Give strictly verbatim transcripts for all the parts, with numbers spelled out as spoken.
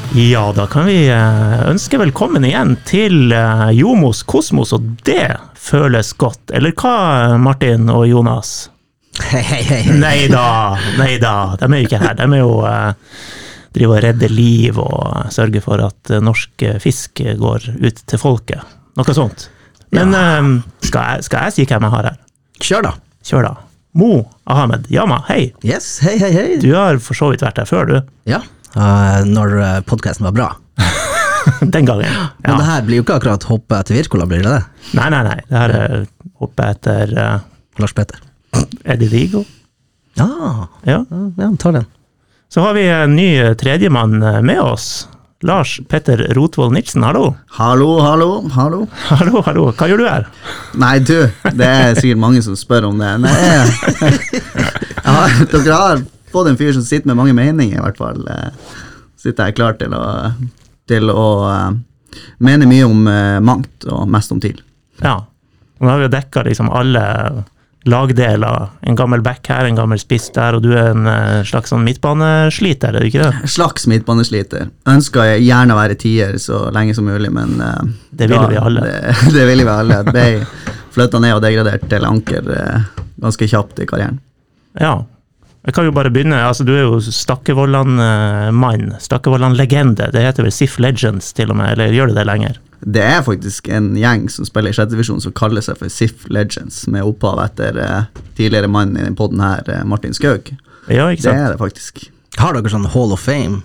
Ja, da kan vi ønske velkommen igjen til Jomos Kosmos, og det føles godt. Eller hva, Martin og Jonas? Hei, hei, hei. hei. Neida, neida, de er jo ikke her. De er jo driver og redder liv og sørger for at norsk fisk går ut til folket. Noe sånt. Men ja. skal, jeg, skal jeg si hvem jeg har her? Kjør da. Kjør da. Mo Ahmed Yama, hei. Yes, hei, hei, hei. Du har for så vidt vært her før, du. Ja, uh, når podcasten var bra. Den gangen, ja. Men det her blir jo ikke akkurat hoppe etter Wirkola, blir det det? Nei, nei, nei. Det her er hoppe etter... Uh, Lars Petter. Eddie Vigo. Ah, ja, ja, ta den. Så har vi en ny tredjemann med oss. Lars Petter Rotvold Nilsen, hallo. Hallo, hallo, hallo. Hallo, hallo. Hva gjør du her? Nei, du, det er sikkert mange som spør om det. Nei, ja, dere har fått en fyr som sitter med mange meninger, i hvert fall. Sitter jeg klar til å, til å mene mye om mangt og mest om til. Ja, og nå har vi jo dekket liksom alle lagdeler, en gammel back her, en gammel spiss der, og du er en slags sånn midtbanesliter, er du ikke det? Slags midtbanesliter. Ønsker jeg gjerne å være tier så lenge som mulig, men uh, det ville da, vi alle. Det, det ville vi alle. Jeg ble flyttet ned og degradert til anker uh, ganske kjapt i karrieren. Ja, jeg kan jo bare begynne. Altså, du er jo Stakkevollan-mann, Stakkevollan-legende. Det heter vel Sif Legends til og med, eller gjør det det lenger? Det er faktisk en gjeng som spiller i sjette divisjon som kaller seg for Sif Legends, med opphav etter uh, tidligere mann i podden her, uh, Martin Skaug. Ja, ikke sant? Det er det faktisk. Har dere sånn Hall of Fame?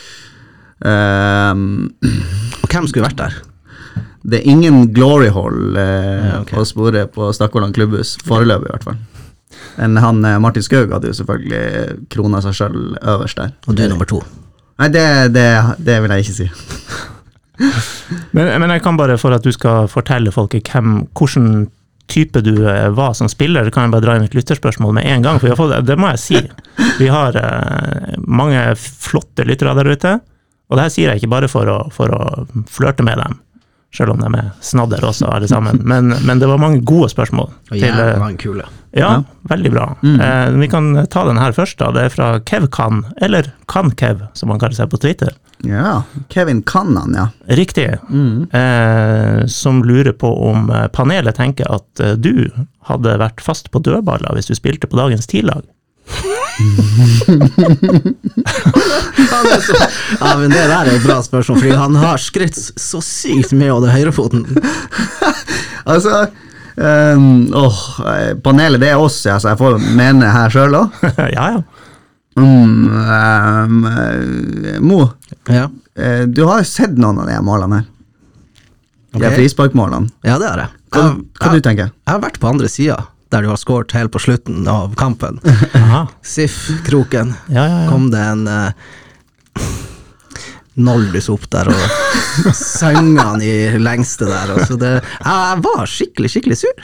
Um, og hvem skulle vært der? Det er ingen glory hall uh, ja, okay. å spore på Stakkevollan klubbhus, foreløpig i hvert fall. Men han, uh, Martin Skaug hadde jo selvfølgelig krona seg selv øverst der. Og du er nummer to? Nei, det, det, det vil jeg ikke si. men, men jeg kan bare, for at du skal fortelle folket hvem, hvordan type du var som spiller, kan jeg bare dra inn et lytterspørsmål med en gang, for vi har fått, det må jeg si. Vi har eh, mange flotte lyttere der ute, og det her sier jeg ikke bare for å, for å flørte med dem, selv om de er snadder også, alle sammen. Men, men det var mange gode spørsmål. Og jævlig mange kule. Ja, ja, veldig bra. Mm. Eh, vi kan ta den her først da. Det er fra Kev Kan, eller Kan Kev, som han kaller seg på Twitter. Ja, Kevin Kannan, ja. Riktig. Mm. Eh, som lurer på om panelet tenker at du hadde vært fast på dødballer hvis du spilte på dagens tidlag. Ja, men det der er et bra spørsmål, fordi han har skrytt så sykt med av det høyrefoten. Altså, um, åh, panelet det er oss, ja, så jeg får mene her selv også. Ja, ja. Um, um, Mo, ja. Du har jo sett noen av de målene her. De okay. frisparkmålene. Ja, det er det. Hva, jeg, hva jeg, du tenker? Jeg har vært på andre siden, der du har skåret helt på slutten av kampen. Sif-kroken. Ja, ja, ja. Kom det en uh, Noldus opp der, og sang han i lengste der. Og så det, jeg var skikkelig, skikkelig sur.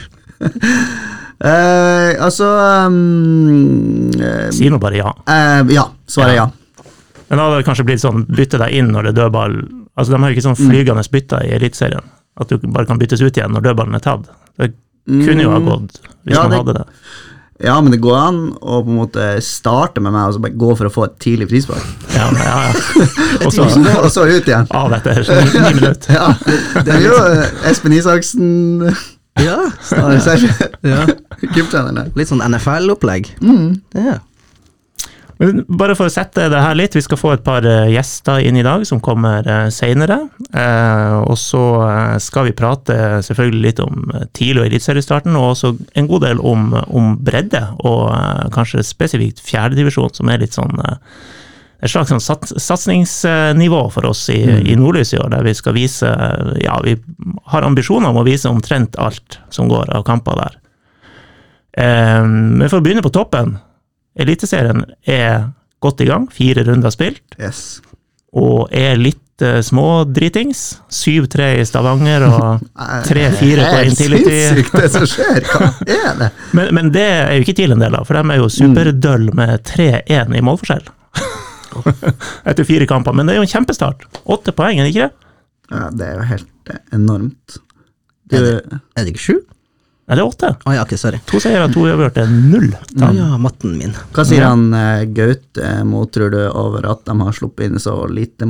Uh, altså um, uh, Si nå bare ja. Uh, ja, svaret ja. ja. Men da hadde det kanskje blitt sånn, bytte deg inn når det er dødball. Altså, de har jo ikke sånn flygende bytter i elitserien. At du bare kan byttes ut igjen når dødballen er tatt. Det kunne jo ha gått hvis ja, man det, hadde det. Ja, men det går an å på en måte starte med meg og så bare gå for å få et tidlig frispark. Ja, ja, ja. Og så, og så ut igjen. Av etter ni, ni minutter. Ja, det er jo Espen Isaksen. Ja, ja. Litt sånn N F L-opplegg. Mm. Ja. Men bare for å sette det her litt, vi skal få et par gjester inn i dag som kommer senere, eh, og så skal vi prate selvfølgelig litt om tidlig og elitseriestarten, og også en god del om, om bredde, og eh, kanskje spesifikt fjerde divisjon, som er litt sånn eh, et slags sånn sats, satsningsnivå for oss i, mm. i Nordlys i år, der vi skal vise, ja, vi har ambisjoner om å vise omtrent alt som går av kamper der. Eh, men for å begynne på toppen, Eliteserien er godt i gang, fire runder spilt, yes. og er litt uh, små dritings, syv tre i Stavanger og tre fire på Intility. Det er sinnssykt det som skjer, hva er det? Men, men det er jo ikke TIL en del av, for de er jo superdøll med tre én i målforskjell. Etter fire kamper, men det er jo en kjempestart. Åtte poeng, er det ikke det? Ja, det er jo helt enormt. Du, er, det, er det ikke sju? Nei, det er åtte. Å oh, ja, ok, sorry. To seier og to avgjort er null. Ja, ja, matten min. Hva sier han uh, Gaute Mo, tror du, over at de har sluppet inn så lite mål?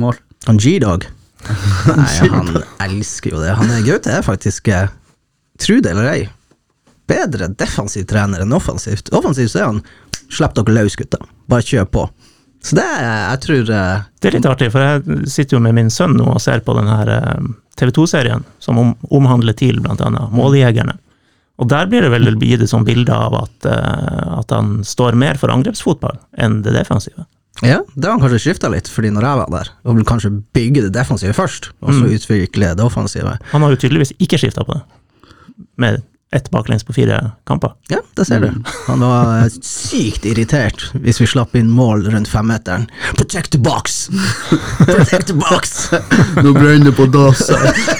Han G-Dog. Nei, han elsker jo det. Han er Gaute er faktisk, eh, tro det eller ei, bedre defensiv trener enn offensivt. Offensivt så er han, slipp dere løs gutta, bare kjør på. Så det, jeg tror... eh, Det er litt artig, for jeg sitter jo med min sønn nå og ser på den her eh, T V to-serien, som om, omhandler TIL, blant annet, Måljegerne. Og der blir det vel gitt et sånt bilde av at, eh, at han står mer for angrepsfotball enn det defensive. Ja, det har han kanskje skiftet litt, fordi når jeg var der, og vil kanskje bygge det defensive først, og så utvikle det offensive. Han har jo tydeligvis ikke skiftet på det, med ett baklengs på fire kamper. Ja, det ser du. Han var eh, sykt irritert hvis vi slapp inn mål rundt femmeteren. Protect the box! Protect the box! Nå brenner på dass.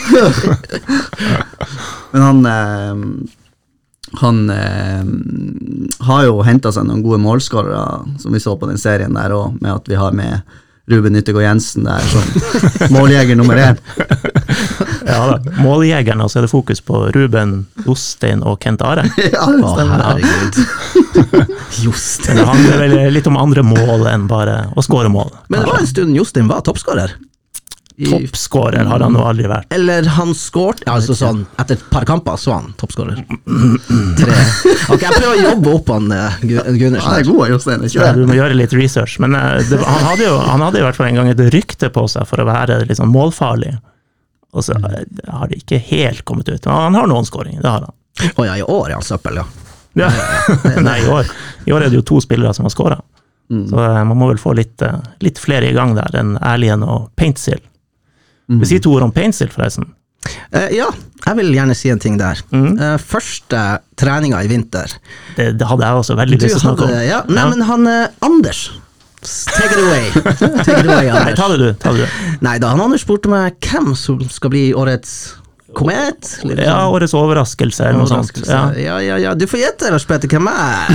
Men han eh, han eh, har jo hentet seg noen gode målskårere, som vi så på den serien der også, med at vi har med Ruben Yttergård Jensen der som måljeger nummer én. Ja da, måljegerne, og så er det fokus på Ruben, Jostein og Kent Are. Ja, det Å, stemmer. herregud. Jostein. Det handler vel litt om andre mål enn bare å skåre mål. Men det var en stund Jostein var toppskårer. I- Toppskårer har han jo aldri vært. Eller han skårt, ja, altså sånn, etter et par kamper så var han toppskårer. Tre. Ok, jeg prøver å jobbe opp han uh, Gunnersen. Han er god, Jostein. Ja, Kjør. du må gjøre litt research, men eh, det, han, hadde jo, han hadde i hvert fall en gang et rykte på seg for å være litt sånn målfarlig, og så eh, har det ikke helt kommet ut. Han har noen skåringer, det har han. Åja, i år er han søppel, ja. Ja. Nei, i år. I år er det jo to spillere som har skåret. Så eh, man må vel få litt, eh, litt flere i gang der enn Erlien og Paintsil. Vi sier to ord om Paintsil, forresten. Eh, ja, jeg vil gjerne si en ting der. Mm. Eh, første treninga i vinter. Det, det hadde jeg også veldig Du lyst til å snakke om. hadde, ja, nei, Ja. men han eh, Anders, take it away. Take it away, Nei, Anders. ta det du, ta det du. Nei, da han Anders spurte meg hvem som skal bli årets komet. Litt Ja, sånn årets overraskelse eller noe sånt. overraskelse. Ja. Ja, ja, ja, du får gjette, Lars Petter, hvem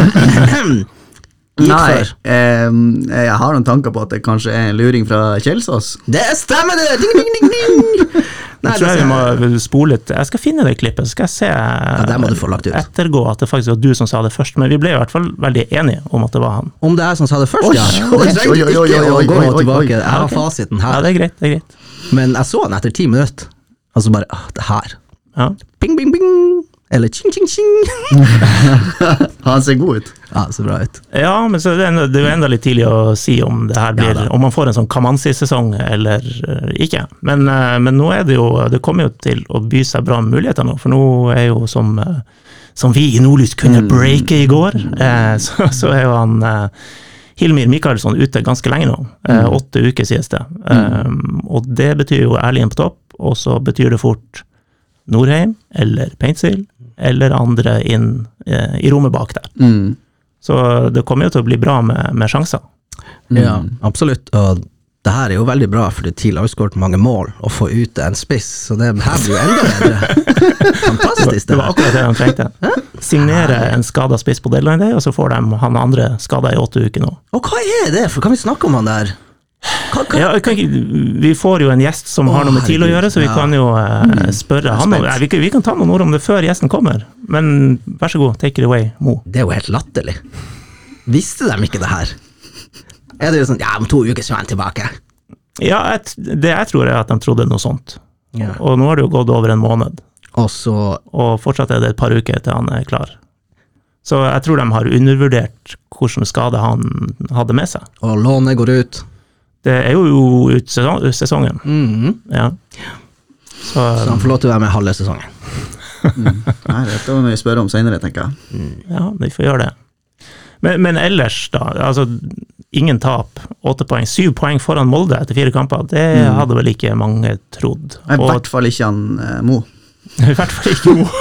jeg gikk Nei, for. eh, jeg har noen tanker på at det kanskje er en luring fra Kjelsås. Det stemmer det! Ding, ding, ding, ding! Nei, Jeg tror jeg det vi må spole litt. Jeg skal finne det klippet, så skal jeg se det må du få lagt ut. ettergå at det faktisk var du som sa det først, men vi ble i hvert fall veldig enige om at det var han. Om det er som sa det først, Oi, ja. oi, Det trengte oi, oi, oi, ikke å oi, gå oi, oi, tilbake. oi. Jeg har Ok. fasiten Ja, her. det er greit, det er greit. Men jeg så den etter ti minutter, og så bare, ah, det her. Ja. Bing, bing, bing! Eller ching, ching, ching! Han ser god ut. Ja, det ser bra ut. Ja, men så det er enda- det er jo enda litt tidlig å si om det her blir, Ja da. om man får en sånn Kamanzi-sesong eller eh, ikke. Men, eh, men nå er det jo, det kommer jo til å by seg bra muligheter nå, for nå er jo som, eh, som vi i Nordlys kunne breake i går, eh, så, så er jo han eh, Hilmir Mikaelsson ute ganske lenge nå, eh, åtte uker sies det. Um, og det betyr jo Erlien på topp, og så betyr det fort Norheim, eller Paintsil, eller andre inn eh, i rommet bak der. Mm. Så det kommer jo til å bli bra med, med sjanser. Ja, absolutt. Og det her er jo veldig bra, fordi TIL har jo skåret mange mål, å få ut en spiss, så det her blir jo enda bedre. Fantastisk Det det var her. akkurat det de trengte. Signere en skada spiss på deadline day, og så får de han andre skada i åtte uker nå. Og hva er det, for kan vi snakke om han der? Hva, hva? Ja, kan ikke, vi får jo en gjest som har Å, noe med TIL å herregud, gjøre, så vi ja. kan jo eh, spørre han om, spent. nei, vi, kan- vi kan ta noen ord om det før gjesten kommer, men vær så god, take it away, Mo. Det er jo helt latterlig. Visste de ikke det her? Er det jo sånn, ja, om to uker så er han tilbake. Ja, et, det jeg tror er at de trodde noe sånt. Ja. Og nå har det jo gått over en måned, Og så, og fortsatt er det et par uker til han er klar. Så jeg tror de har undervurdert hvordan skade han hadde med seg. og lånet går ut. Det er jo ut sesong- sesongen, Mhm. ja. Så, Så han får lov til å være med halve sesongen. Nei, dette må vi spørre om senere, tenker jeg. ja, vi får gjøre det. Men, men ellers da, altså ingen tap, åtte poeng, syv poeng foran Molde etter fire kamper, det hadde vel ikke mange trodd. I Og hvert fall ikke han eh, Mo. i hvert fall ikke Mo.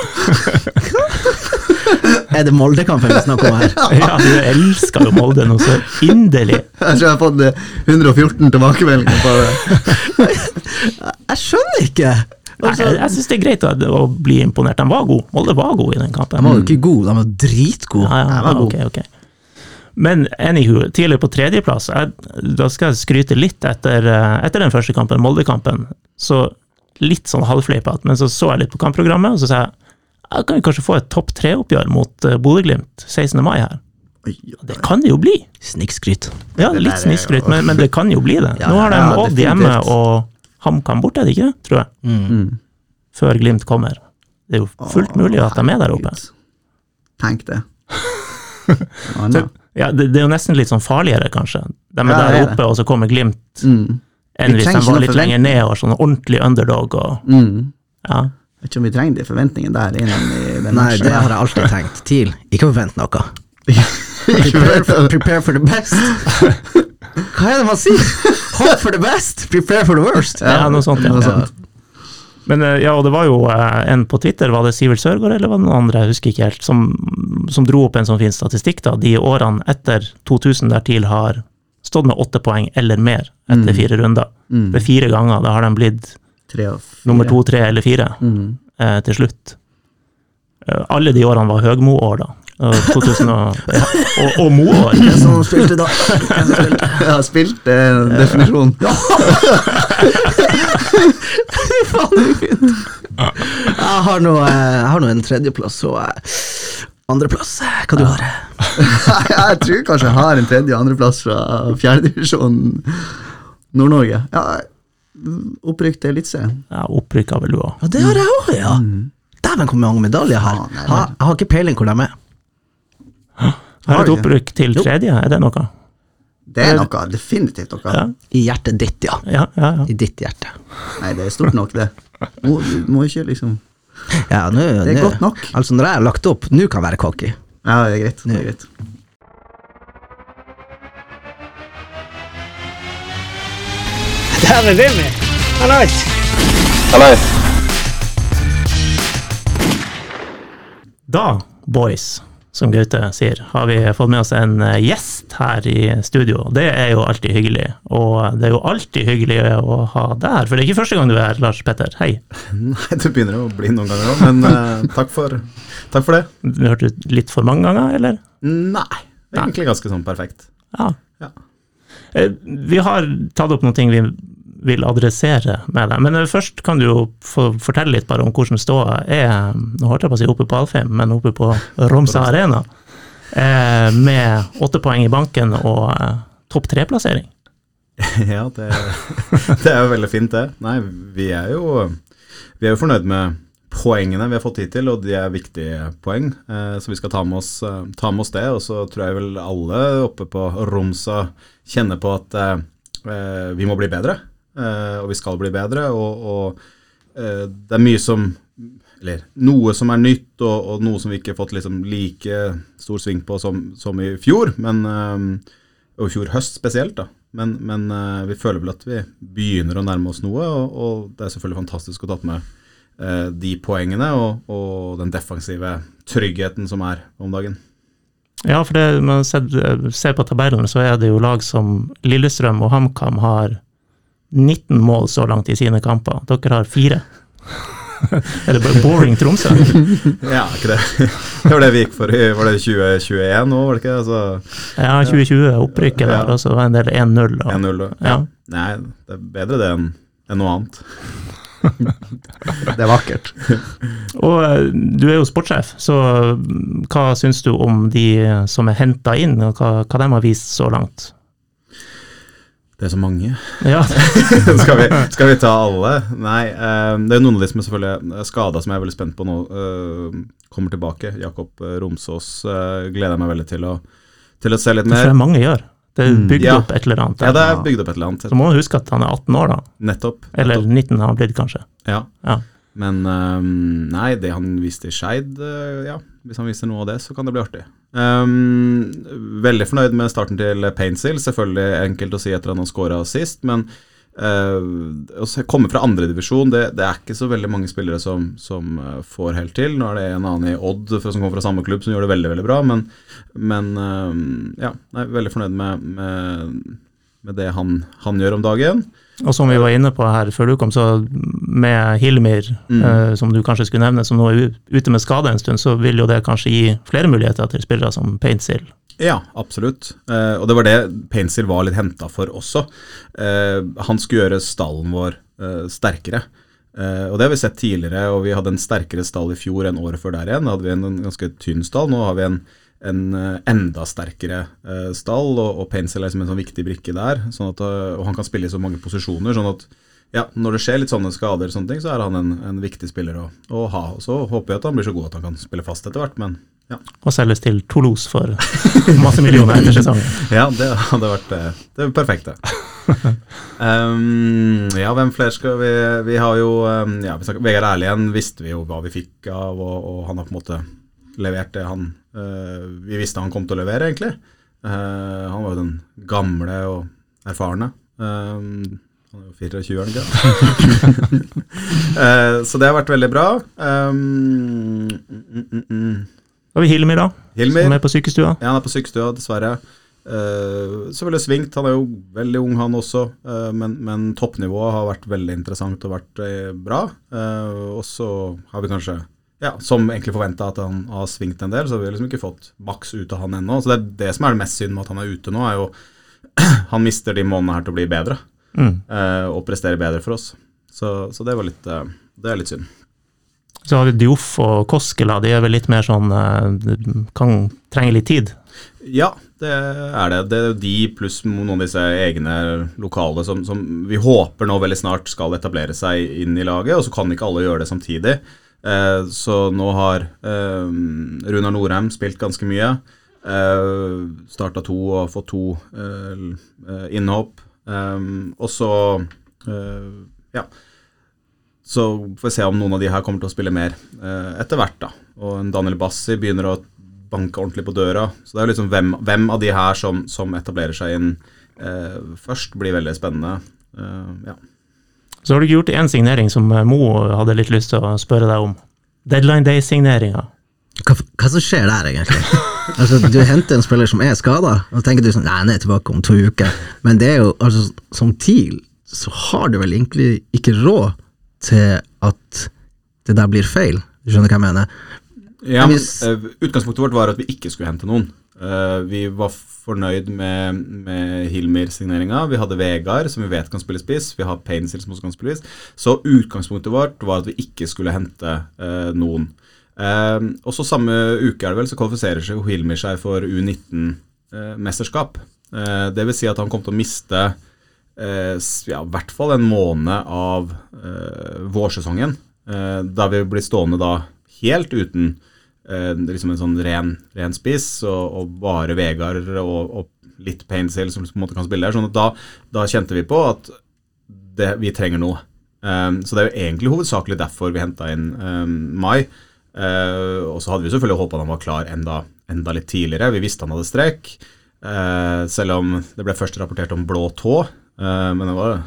Er det Molde-kampen vi snakker om her? Ja, du elsker jo Molde nå så inderlig. Jeg tror jeg har fått eh, hundre og fjorten tilbakemeldinger på det. Jeg skjønner ikke. Nei, Altså, jeg, jeg synes det er greit å, å bli imponert. De var gode, Molde var gode i den kampen. de var jo ikke gode, de var dritgode. Ja, ja, De ja, var ok, gode. ok. Men anywho, tidlig på tredjeplass, jeg, da skal jeg skryte litt etter, eh, etter den første kampen, Molde-kampen, så litt sånn halvfleipet, men så så jeg litt på kampprogrammet, og så sa jeg, jeg kan vi kanskje få et topp tre-oppgjør mot uh, Bodø-Glimt sekstende mai her. Oi, Det kan det jo bli. Snikskryt. Ja, Det litt der er jo- snikskryt, men, men det kan jo bli det. Ja, Nå har de ja, Odd hjemme definitivt. og HamKam borte, er det ikke det, tror jeg? Mm. Mm. Før Glimt kommer. Det er jo fullt mulig at de er der oppe. Tenk det. Så, Anna. ja, det, det er jo nesten litt sånn farligere, kanskje. De er Ja, der det er oppe, og så kommer Glimt, Mm. enn Vi hvis trenger de ikke var noe litt lenger ned og sånn ordentlig underdog. Og, Mm. ja. Jeg vet ikke om vi trenger de forventningene der innan i den Nei, matchen. det har jeg alltid tenkt. TIL, ikke forvent noe. Ikke Prepare for, forvent- prepare for the best. Hva er det man sier? Hope for the best, prepare for the worst. Ja, noe sånt, ja. Noe sånt. Men eh, ja, og det var jo eh, en på Twitter, var det Sivert Sørgaard eller var det noen andre, jeg husker ikke helt, som, som dro opp en sånn fin statistikk da, de årene etter to tusen der TIL har stått med åtte poeng eller mer etter Mm. fire runder. Mm. Ved fire ganger, da har de blitt Tre og fire. nummer to, tre eller fire Mm. eh, til slutt. Eh, alle de årene var Høgmo-år da. Og to tusen og, ja, og, og Mo-år. Hvem som spilte da? Hvem som spilte? Jeg har spilt eh, definisjon. Faen, det er fint. Jeg har nå eh, jeg har nå en tredjeplass og eh, andreplass. Hva du har? Jeg tror kanskje jeg har en tredje- og andreplass fra fjerdedivisjon Nord-Norge. Ja, opprykk til Eliteserien. Ja, opprykka vel du også. Ja, det har jeg også, ja. Dæven, hvor mange medaljer her. Faen, nei, Ha, jeg har ikke peiling hvor de er. Har Har et du? opprykk til tredje, er det noe? Det er noe, definitivt noe. Ja, I hjertet ditt, ja. ja, ja. ja. I ditt hjerte. Nei, det er stort nok det. Må, du må ikke liksom Ja, nå, Det er nå- godt nok. Altså, når jeg har lagt opp, nå kan jeg være cocky. Ja, det er greit. Det er greit. Dæven Wilmy, hallais! Da, boys, som Gaute sier, har vi fått med oss en eh, gjest her i studio. Det er jo alltid hyggelig, og det er jo alltid hyggelig å ha deg her, for det er ikke første gang du er her, Lars Petter. Hei. Nei, det begynner å bli noen ganger også, men eh, takk, for, takk for det. Du hørte ut litt for mange ganger, eller? Nei, det er egentlig ganske sånn perfekt. Ja. Ja. Eh, Vi har tatt opp noen ting vi vil adressere med deg, men eh, først kan du jo få fortelle litt bare om hvordan ståa er, nå holdt jeg på å si oppe på Alfheim, men oppe på Romsa Arena, eh, med åtte poeng i banken og eh, topp tre-plassering. Ja, det, det er jo veldig fint det. Nei, vi er jo, vi er jo fornøyd med poengene vi har fått hittil, og de er viktige poeng, eh, så vi skal ta med, oss, eh, ta med oss det, og så tror jeg vel alle oppe på Romsa kjenner på at eh, vi må bli bedre, eh, og vi skal bli bedre, og, og eh, det er mye som, eller noe som er nytt, og, og noe som vi ikke har fått liksom like stor sving på som, som i fjor, men eh, og i fjor høst spesielt da, men, men eh, vi føler vel at vi begynner å nærme oss noe, og, og det er selvfølgelig fantastisk å tatt med eh, de poengene, og, og den defensive tryggheten som er om dagen. Ja, for det man ser, ser på tabellen, så er det jo lag som Lillestrøm og HamKam har nitten mål så langt i sine kamper. Dere har fire. Er det bare boring Tromsø? Ja, ikke det. Det var det vi gikk for i, var det tjue tjueen nå, var det ikke? Altså, Ja, tjue tjue opprykket der, Ja. og så var en del en null. og- en null. Ja. Nei, det er bedre det enn, enn noe annet. Det er vakkert. Og eh, du er jo sportssjef, så mm, hva syns du om de som er hentet inn, og hva, hva de har vist så langt? Det er så mange. Ja, skal, vi, skal vi ta alle? Nei, eh, det er noen av de som er selvfølgelig er skadet, som jeg er veldig spent på nå, eh, kommer tilbake. Jakob eh, Romsås eh, gleder jeg meg veldig til å, til å se litt det tror mer. jeg mange gjør. Det er bygd Ja. opp et eller annet. Ja, det der. er bygd opp et eller annet. Så må man huske at han er atten år da, Nettopp. eller nettopp. nitten har han blitt kanskje. Ja. Ja. Men ehm, nei, det han viste i Skeid, eh, ja, hvis han viser noe av det, så kan det bli artig. Ehm, veldig fornøyd med starten til Paintsill, selvfølgelig enkelt å si etter at han skåret sist, men uh, å se- komme fra andre divisjon, det, det er ikke så veldig mange spillere som, som eh, får helt til. Nå er det en annen i Odd for, som kommer fra samme klubb som gjør det veldig, veldig bra, men, men ehm, ja, nei, veldig fornøyd med, med, med det han, han gjør om dagen. Og som vi var inne på her før du kom, så med Hilmir, Mm. eh, som du kanskje skulle nevne, som nå er u- ute med skade en stund, så vil jo det kanskje gi flere muligheter til spillere som Paintsill. Ja, absolutt. Eh, og det var det Paintsill var litt hentet for også. Eh, han skulle gjøre stallen vår eh, sterkere. Eh, og det har vi sett tidligere, og vi hadde en sterkere stall i fjor enn året før der igjen. Da hadde vi en, en ganske tynn stall. Nå har vi en, en enda sterkere uh, stall, og, og Paintsel er som en sånn viktig brikke der, sånn at, uh, og han kan spille i så mange posisjoner, sånn at ja, når det skjer litt sånne skader og sånne ting, så er han en, en viktig spiller å, å ha. Og så håper jeg at han blir så god at han kan spille fast etter hvert, men ja. Og selges til Toulouse for masse millioner etter sesongen. Ja, det hadde vært det, det er perfekt det. um, ja, hvem flere skal vi, vi har jo, um, ja, vi snakker, Vegard Erlien visste vi jo hva vi fikk av, og, og han har på en måte levert det han, uh, vi visste han kom til å levere egentlig. Uh, han var jo den gamle og erfarne. Um, Han er jo tjuefire, er det ikke? uh, så det har vært veldig bra. Um, mm, mm, mm. Har vi Hilmir da? Hilmir. Som er på sykestua? Ja, han er på sykestua, dessverre. Uh, så veldig svingt, han er jo veldig ung han også, uh, men, men toppnivået har vært veldig interessant og vært uh, bra. Uh, og så har vi kanskje, ja, som egentlig forventet at han har svingt en del, så har vi liksom ikke fått maks ut av han ennå. Så det er det som er det mest synd med at han er ute nå, er jo han mister de månedene her til å bli bedre. Mm. Uh, og prestere bedre for oss. Så, så det var litt, uh, det er litt synd. Så har vi Dioff og Koskela, de er vel litt mer sånn, uh, kan trenge litt tid? Ja, det er det. Det er jo de pluss noen av disse egne lokale som, som vi håper nå veldig snart skal etablere seg inn i laget, og så kan ikke alle gjøre det samtidig. Uh, så nå har uh, Runar Norheim spilt ganske mye. Uh, startet to og fått to uh, innhopp. Um, og så uh, ja så får vi se om noen av de her kommer til å spille mer uh, etter hvert da, og en Daniel Bassi begynner å banke ordentlig på døra, så det er liksom hvem, hvem av de her som, som etablerer seg inn uh, først blir veldig spennende. uh, ja. Så har du ikke gjort en signering som Mo hadde litt lyst til å spørre deg om, Deadline Day-signeringa. Hva, hva som skjer der egentlig? Altså, du henter en spiller som er skadet, og så tenker du sånn, nei, han er tilbake om to uker. Men det er jo, altså, som TIL, så har du vel egentlig ikke råd til at det der blir feil. Du skjønner hva jeg mener? Ja, men uh, utgangspunktet vårt var at vi ikke skulle hente noen. Uh, vi var fornøyd med, med Hilmir-signeringa. Vi hadde Vegard, som vi vet kan spille spiss. Vi har Paintsel, som også kan spille spiss. Så utgangspunktet vårt var at vi ikke skulle hente uh, noen. Uh, og så samme uke er det vel, så kvalifiserer seg Hilmir seg for U nitten-mesterskap. Uh, uh, det vil si at han kom til å miste uh, ja, i hvert fall en måned av uh, vårsesongen, uh, da vi blir stående da helt uten uh, liksom en sånn ren, ren spiss, og, og bare Vegard og, og litt Paintsel som på en måte kan spille der, sånn at da, da kjente vi på at det, vi trenger noe. Um, så det er jo egentlig hovedsakelig derfor vi hentet inn um, Mai. Uh, og så hadde vi selvfølgelig håpet at han var klar enda, enda litt tidligere. Vi visste han hadde strekk, uh, selv om det ble først rapportert om blå tå, uh, men det var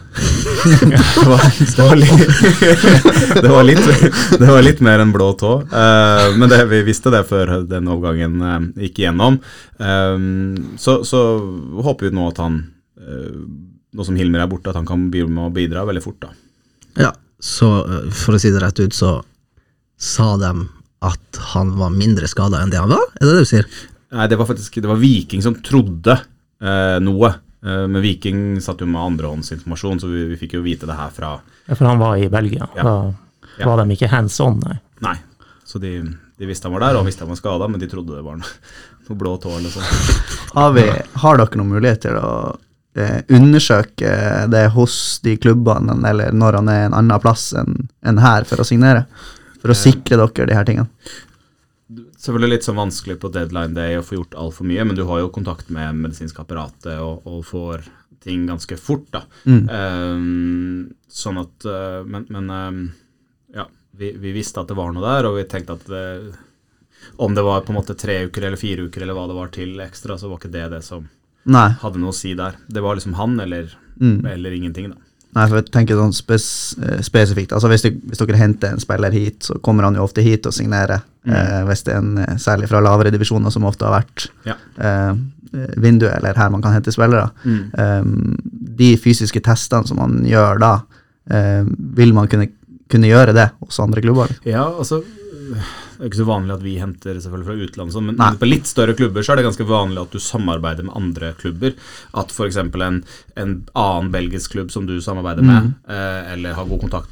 det var, det var, litt, det var, litt, det var litt mer enn blå tå, uh, men det, vi visste det før den overgangen uh, gikk igjennom. Um, så, så håper vi nå at han uh, nå som Hilmir er borte, at han kan bidra veldig fort da. Ja, så for å si det rett ut, så sa de at han var mindre skadet enn det han var? Er det det du sier? Nei, det var faktisk det var Viking som trodde eh, noe. Eh, men Viking satt jo med andrehåndsinformasjon, så vi, vi fikk jo vite det her fra... Ja, for han var i Belgia. Ja. Da ja. var de ikke hands-on, nei. Nei, så de, de visste han var der, og visste han var skadet, men de trodde det var noe, noe blå tå eller sånt. Har, vi, har dere noen mulighet til å eh, undersøke det hos de klubbene, eller når han er en annen plass enn, enn her for å signere? For å sikre dere de her tingene? Selvfølgelig litt sånn vanskelig på deadline day å få gjort alt for mye, men du har jo kontakt med medisinsk apparatet og, og får ting ganske fort da. Mm. Um, sånn at, uh, men, men um, ja, vi, vi visste at det var noe der, og vi tenkte at uh, om det var på en måte tre uker eller fire uker eller hva det var til ekstra, så var ikke det det som Nei. Hadde noe å si der. Det var liksom han eller, mm. eller ingenting da. Nei, for jeg tenker sånn spes, spesifikt, altså hvis, de, hvis dere henter en spiller hit, så kommer han jo ofte hit og signerer, mm. eh, hvis det er en, særlig fra lavere divisjoner som ofte har vært ja. eh, vinduet, eller her man kan hente spillere. Mm. Eh, de fysiske testene som man gjør da, eh, vil man kunne, kunne gjøre det hos andre klubber? Ja, altså... Det er ikke så vanlig at vi henter selvfølgelig fra utlandet, men Nei. På litt større klubber så er det ganske vanlig at du samarbeider med andre klubber. At for eksempel en, en annen belgisk klubb som du samarbeider med, mm. eh, eller har god kontakt med,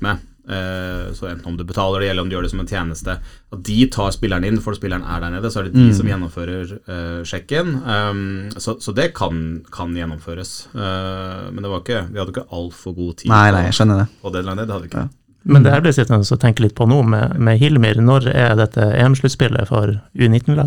eh, så enten om du betaler det, eller om du gjør det som en tjeneste, at de tar spilleren inn, for spilleren er der nede, så er det de mm. som gjennomfører eh, sjekken. Um, så, så det kan, kan gjennomføres. Uh, men det var ikke, vi hadde ikke alt for god tid nei, nei, jeg skjønner det. på deadline, det hadde vi ikke. Ja. Men det her blir sittende å tenke litt på nå med, med Hilmir. Når er dette E M-sluttspillet for U nitten-lag?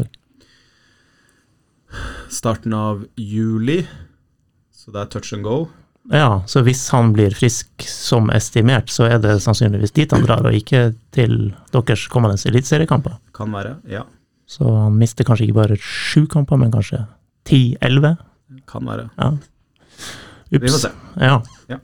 Starten av juli, så det er touch and go. Ja, så hvis han blir frisk som estimert, så er det sannsynligvis dit han drar, og ikke til deres kommende elitseriekamper. Kan være, ja. Så han mister kanskje ikke bare sju kamper, men kanskje ti elleve? Kan være. Ja. Ups. Vi får se. Ja. Ja.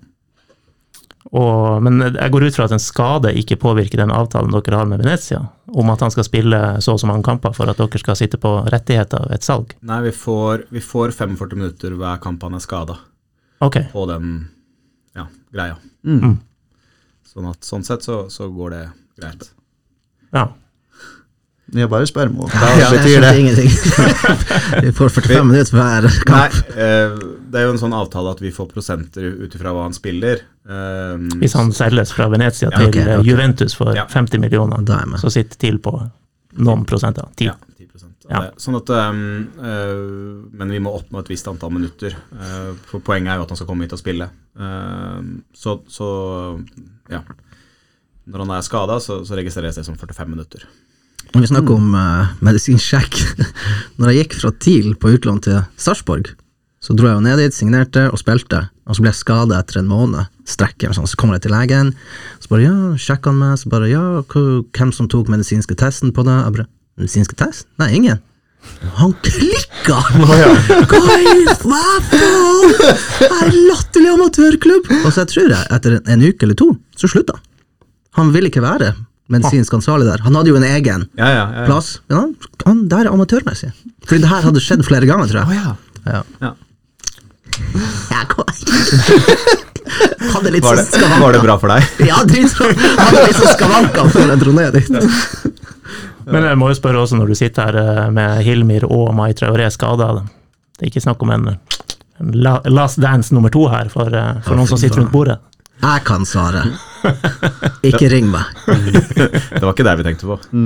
Og, men jeg går ut fra at en skade ikke påvirker den avtalen dere har med Venezia, om at han skal spille så og så mange kamper for at dere skal sitte på rettigheter ved et salg. Nei, vi får, vi får femogførti minutter hver kamp han er skadet okay. på den ja, greia. Mm. Sånn, at, sånn sett så, så går det greit. Ja. Jeg bare spør mot. Hva ja, betyr det? Ingenting. Vi får førtifem minutter hver kamp. Nei, eh, det er jo en sånn avtale at vi får prosenter ut ifra hva han spiller. Um, Hvis han selges fra Venezia ja, til okay, okay. Juventus for ja. femti millioner, så sitter TIL på noen prosenter. ti. Ja, ti prosent. Ja. Sånn at, um, uh, men vi må oppnå et visst antall minutter. Uh, for poenget er jo at han skal komme hit og spille. Uh, så, så, ja. Når han er skadet, så, så registreres det som førtifem minutter. Når vi snakker om uh, medisinsjekk, når jeg gikk fra TIL på utlån til Sarpsborg, så dro jeg jo ned dit, signerte og spilte, og så ble jeg skadet etter en måned, strekker, sånn. Så kommer jeg til legen, så bare, ja, sjekker han meg, så bare, ja, hvem som tok medisinske testen på det? Jeg bare, medisinske test? Nei, ingen. Han klikka! Hva er hva faen? Jeg er latterlig amatørklubb! Og så jeg tror jeg, etter en, en uke eller to, så slutta han. Han ville ikke være medisinsk ansvarlig der. Han hadde jo en egen ja, ja, ja, ja. plass, men han, han der er amatørmessig. Fordi det her hadde skjedd flere ganger, tror jeg. Oh, ja. Ja. Ja. Ja, kom hadde litt var, det, sånn skavanker. Var det bra for deg? Ja, dritbra. Hadde litt sånn skavanker før jeg dro ned dit. Men jeg må jo spørre også, når du sitter her med Hilmir og Mai Traoré skadet, det er ikke snakk om en, en last dance nummer to her for, for noen som sitter rundt bordet. Jeg kan svare. Ikke ring meg. Det var ikke det vi tenkte på. Mm.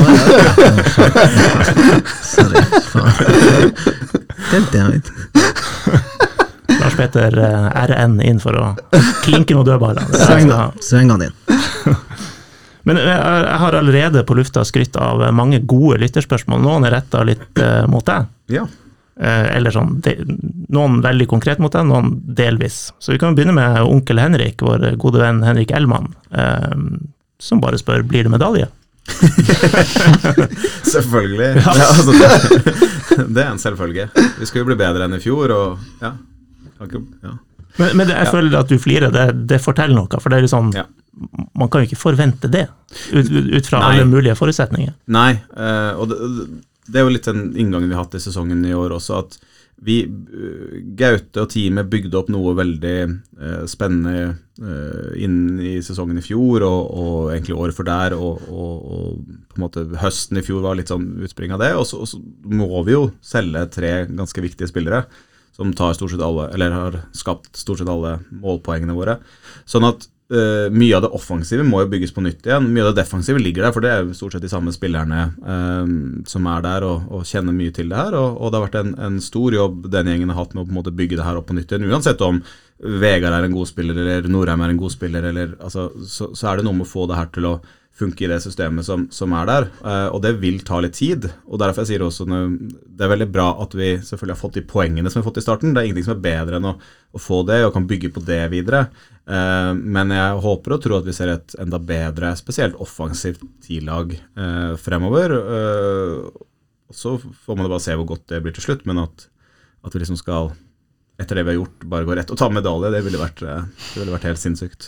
Sorry, faen. Helt det, vet Lars Petter R N inn for å klinke noen dødballer. Svengene din. Men jeg, jeg har allerede på lufta skrytt av mange gode lytterspørsmål. Noen er rettet litt uh, mot deg. Ja. Uh, eller sånn, de, noen veldig konkret mot deg, noen delvis. Så vi kan begynne med onkel Henrik, vår gode venn Henrik Elman, uh, som bare spør, blir det medalje? Selvfølgelig. Ja. Ja, altså, det, det er en selvfølge. Vi skal jo bli bedre enn i fjor, og ja. ja. Men, men det, jeg ja. føler at du flirer, det, det forteller noe, for det er liksom, ja. man kan jo ikke forvente det, ut, ut fra Nei. alle mulige forutsetninger. Nei, uh, og det, det er jo litt den inngangen vi har hatt i sesongen i år også, at vi, Gaute og teamet bygde opp noe veldig uh, spennende uh, inn i sesongen i fjor, og, og egentlig året for der, og, og, og på en måte høsten i fjor var litt sånn utspring av det, og så, og så må vi jo selge tre ganske viktige spillere, som tar stort sett alle, eller har skapt stort sett alle målpoengene våre. Sånn at uh, mye av det offensive må jo bygges på nytt igjen. Mye av det defensive ligger der, for det er jo stort sett de samme spillerne uh, som er der og, og kjenner mye til det her. Og, og det har vært en, en stor jobb denne gjengen har hatt med å på en måte bygge det her opp på nytt igjen. Uansett om Vegard er en god spiller, eller Norheim er en god spiller, eller, altså, så, så er det noe med å få det her til å funke i det systemet som, som er der, uh, og det vil ta litt tid, og derfor jeg sier også når, det er veldig bra at vi selvfølgelig har fått de poengene som vi har fått i starten. Det er ingenting som er bedre enn å, å få det, og kan bygge på det videre, uh, men jeg håper og tror at vi ser et enda bedre, spesielt offensivt tidlag uh, fremover, uh, og så får man bare se hvor godt det blir til slutt, men at, at vi liksom skal etter det vi har gjort, bare gå rett og ta medalje, det ville vært, det ville vært helt sinnssykt.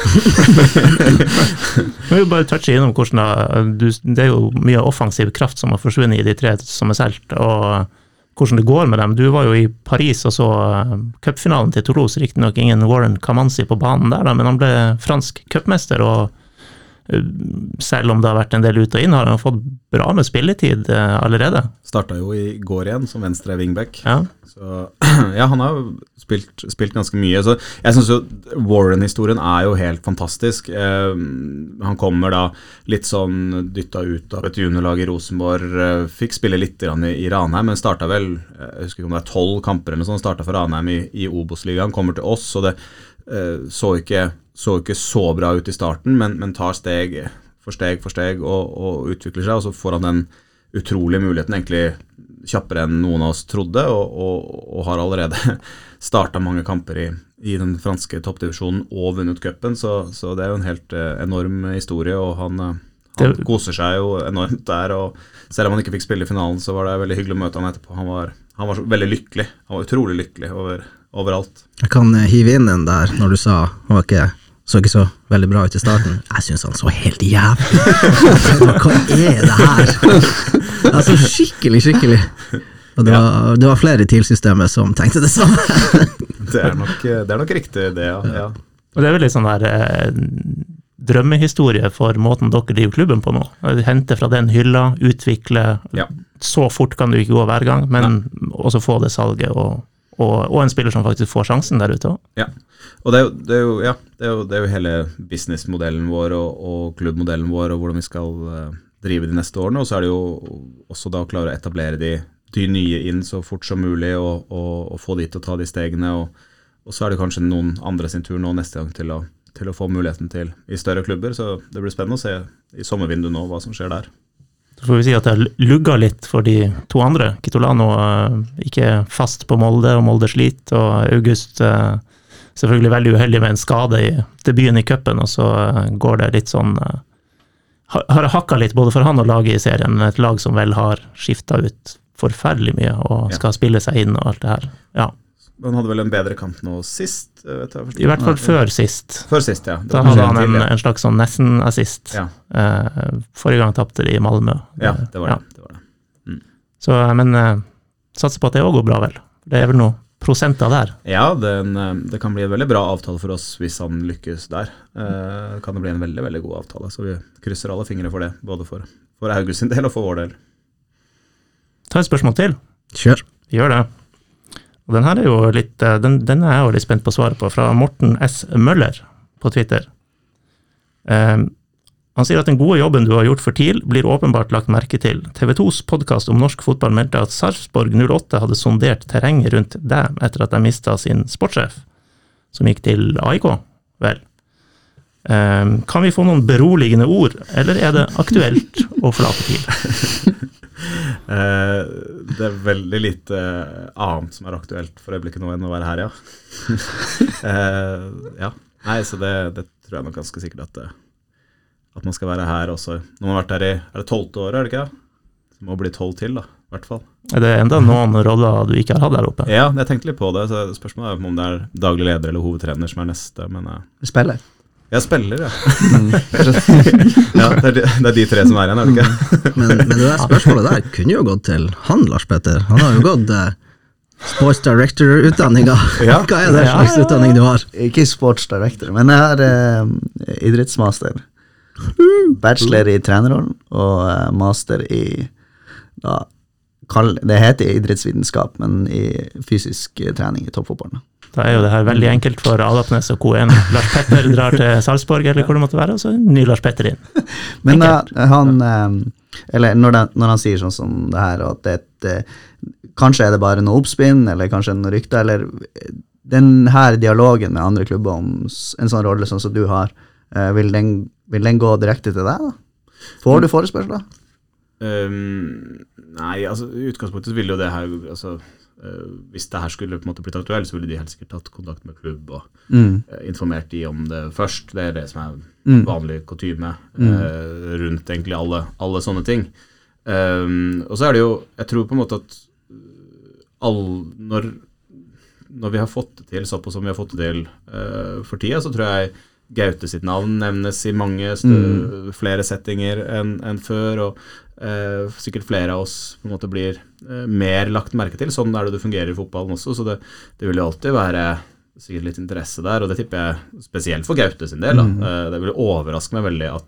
Vi vil bare touche innom hvordan det, det er jo mye offensiv kraft som har forsvunnet i de tre som er selt, og hvordan det går med dem. Du var jo i Paris og så cupfinalen til Toulouse, riktig nok ingen Warren Kamanzi på banen der, da, men han ble fransk cupmester, og selv om det har vært en del ut og inn, har han fått bra med spilletid allerede. Startet jo i går igjen som venstre wingback. Ja. Så ja, han har jo spilt, spilt ganske mye. Så jeg synes jo Warren-historien er jo helt fantastisk. Eh, han kommer da litt sånn dyttet ut av et juniorlag i Rosenborg, eh, fikk spille litt i, i Ranheim, men startet vel, jeg husker ikke om det er tolv kamper eller noe sånt, startet for Ranheim i, i Obos-ligaen, kommer til oss, og det eh, så ikke så ikke så bra ut i starten, men, men tar steg for steg for steg og, og utvikler seg, og så får han den utrolige muligheten, egentlig kjappere enn noen av oss trodde, og, og, og har allerede startet mange kamper i, i den franske toppdivisjonen og vunnet cupen, så, så det er jo en helt eh, enorm historie, og han, han koser seg jo enormt der, og selv om han ikke fikk spille i finalen, så var det veldig hyggelig å møte han etterpå. Han var, han var så veldig lykkelig, han var utrolig lykkelig over, overalt. Jeg kan hive inn den der, når du sa, han var ikke så ikke så veldig bra ut i starten. Jeg synes han så helt jævlig. Hva er det her? Altså skikkelig, skikkelig. Og det var, det var flere i TIL-systemet som tenkte det samme. det, er nok, det er nok riktig det, ja. ja. Og det er vel litt sånn der eh, drømmehistorie for måten dere driver klubben på nå. Hente fra den hylla, utvikle, ja. Så fort kan du ikke gå hver gang, men Nei. Også få det salget og Og, og en spiller som faktisk får sjansen der ute også. Ja, og det er jo, det er jo, ja, det er jo, det er jo hele businessmodellen vår og, og klubbmodellen vår og hvordan vi skal uh, drive de neste årene, og så er det jo også da å klare å etablere de, de nye inn så fort som mulig og, og, og få de til å ta de stegene, og, og så er det kanskje noen andre sin tur nå neste gang til å, til å få muligheten til i større klubber, så det blir spennende å se i sommervinduet nå hva som skjer der. Så får vi si at det har lugget litt for de to andre. Kitolano uh, ikke fast på Molde, og Molde slit, og August uh, selvfølgelig veldig uheldig med en skade i debuten i cupen, og så uh, går det litt sånn, uh, har hakket litt både for han og laget i serien, et lag som vel har skiftet ut forferdelig mye, og skal ja. Spille seg inn og alt det her. Ja. Han hadde vel en bedre kamp nå sist? Vet jeg, I hvert fall før sist. Før sist, ja. Da hadde han en, en slags sånn nesten-assist. Ja. Uh, forrige gang tappte de i Malmö. Ja, det var det. Ja. det, var det. Mm. Så, men uh, satser på at det også går bra vel. Det er vel noe prosenter der. Ja, den, det kan bli en veldig bra avtale for oss hvis han lykkes der. Uh, kan det bli en veldig, veldig god avtale. Så vi krysser alle fingre for det, både for, for August sin del og for vår del. Ta et spørsmål til. Kjør. Vi gjør det. Og den her er jo litt, den, den er jeg jo litt spent på svaret på, fra Morten S. Møller på Twitter. Um, han sier at den gode jobben du har gjort for TIL blir åpenbart lagt merke til. T V tos podcast om norsk fotball meldte at Sarpsborg null åtte hadde sondert terrenget rundt deg etter at de mistet sin sportssjef, som gikk til A I K, vel. Um, kan vi få noen beroligende ord, eller er det aktuelt å forlate TIL? Uh, det er veldig lite uh, annet som er aktuelt for øyeblikket nå enn å være her, ja. uh, ja, nei, så det, det tror jeg nok ganske sikkert at, at man skal være her også. Når man har vært her i, er det tolvte året, er det ikke? Det må bli tolv til da, i hvert fall. Er det enda noen roller du ikke har hatt der oppe? Ja, jeg tenkte litt på det, så spørsmålet er om det er daglig leder eller hovedtrener som er neste, men... Uh, Spiller? Jeg spiller, ja. ja det, er de, det er de tre som er igjen, er det ikke? men, men det der spørsmålet der kunne jo gått til han, Lars Petter. Han har jo gått uh, sports director-utdanninga. Ja. Hva er det slags ja, ja. utdanning du har? Ikke sports director, men jeg har uh, idrettsmaster. Bachelor i trenerrollen og uh, master i da, kall, det heter idrettsvitenskap, men i fysisk uh, trening i toppfotballen. Da er jo det her veldig enkelt for Adapnes og K en. Lars Petter drar til Salzburg, eller hvor det måtte være, og så ny Lars Petter inn. Men da, han, eller når, det, når han sier sånn som det her, at det, det, kanskje er det bare noe oppspinn, eller kanskje noe rykte, eller den her dialogen med andre klubber om en sånn rolle sånn som du har, vil den, vil den gå direkte til deg da? Får du forespørsel da? Um, nei, altså i utgangspunktet vil jo det her, altså Uh, hvis det her skulle på en måte blitt aktuelt, så ville de helt sikkert tatt kontakt med klubb og mm. uh, informert de om det først. Det er det som er mm. vanlig kutyme uh, mm. rundt egentlig alle, alle sånne ting. Um, og så er det jo, jeg tror på en måte at all, når, når vi har fått det til såpass som vi har fått det til uh, for tida, så tror jeg Gaute sitt navn nevnes i mange mm. flere settinger enn, enn før, og uh, sikkert flere av oss på en måte blir uh, mer lagt merke til. Sånn er det det fungerer i fotballen også, så det, det vil jo alltid være sikkert litt interesse der, og det tipper jeg spesielt for Gaute sin del. Da. Mm. Uh, det vil overraske meg veldig at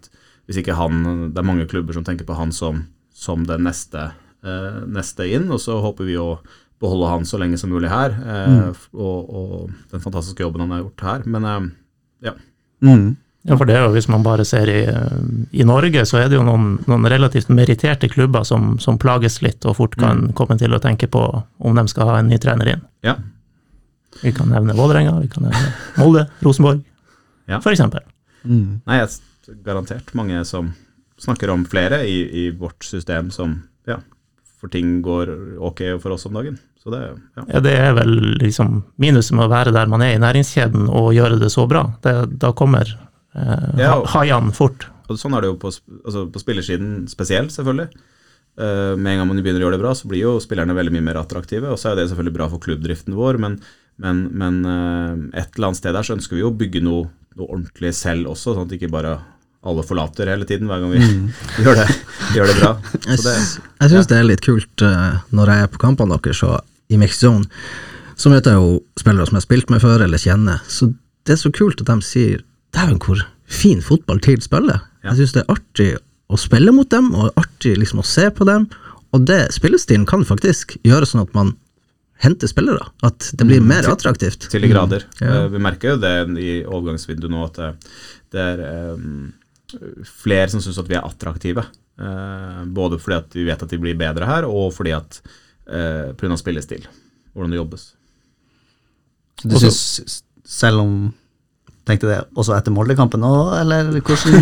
hvis ikke han, det er mange klubber som tenker på han som, som det neste, eh, neste inn, og så håper vi å beholde han så lenge som mulig her, eh, mm. og, og den fantastiske jobben han har gjort her, men eh, ja. Mm. Ja, for det er jo, hvis man bare ser i, i Norge, så er det jo noen, noen relativt meriterte klubber som, som plages litt, og fort kan mm. komme til å tenke på om de skal ha en ny trener inn. Ja. Vi kan nevne Vålerenga, vi kan nevne Molde, Rosenborg, ja. For eksempel. Mm. Nei, jeg er garantert mange som snakker om flere i, i vårt system som, ja, for ting går ok for oss om dagen. Så det, ja. Ja, det er vel liksom minuset med å være der man er i næringskjeden og gjøre det så bra. Det, da kommer eh, ja, haiene fort. Og sånn er det jo på, altså på spillersiden spesielt, selvfølgelig. Uh, med en gang man begynner å gjøre det bra, så blir jo spillerne veldig mye mer attraktive, og så er det selvfølgelig bra for klubbdriften vår, men, men, men uh, et eller annet sted der så ønsker vi jo å bygge noe, noe ordentlig selv også, sånn at ikke bare alle forlater hele tiden hver gang vi mm. gjør, det, gjør det bra. Så det, jeg synes ja. det er litt kult uh, når jeg er på kampene deres, så i Mixzone, så møter jeg jo spillere som jeg har spilt med før, eller kjenner, så det er så kult at de sier, dæven hvor fin fotball til spiller. Ja. Jeg synes det er artig å spille mot dem, og artig liksom å se på dem, og det spillestilen kan faktisk gjøre sånn at man henter spillere, at det blir mer attraktivt. Til, til de grader. Mm. Ja. Uh, vi merker jo det i overgangsvinduet nå, at det, det er um, flere som synes at vi er attraktive, uh, både fordi at vi vet at de blir bedre her, og fordi at uh, på grunn av spillestil, hvordan det jobbes. Du synes, selv om tenkte det også etter Molde-kampen også, eller hvordan?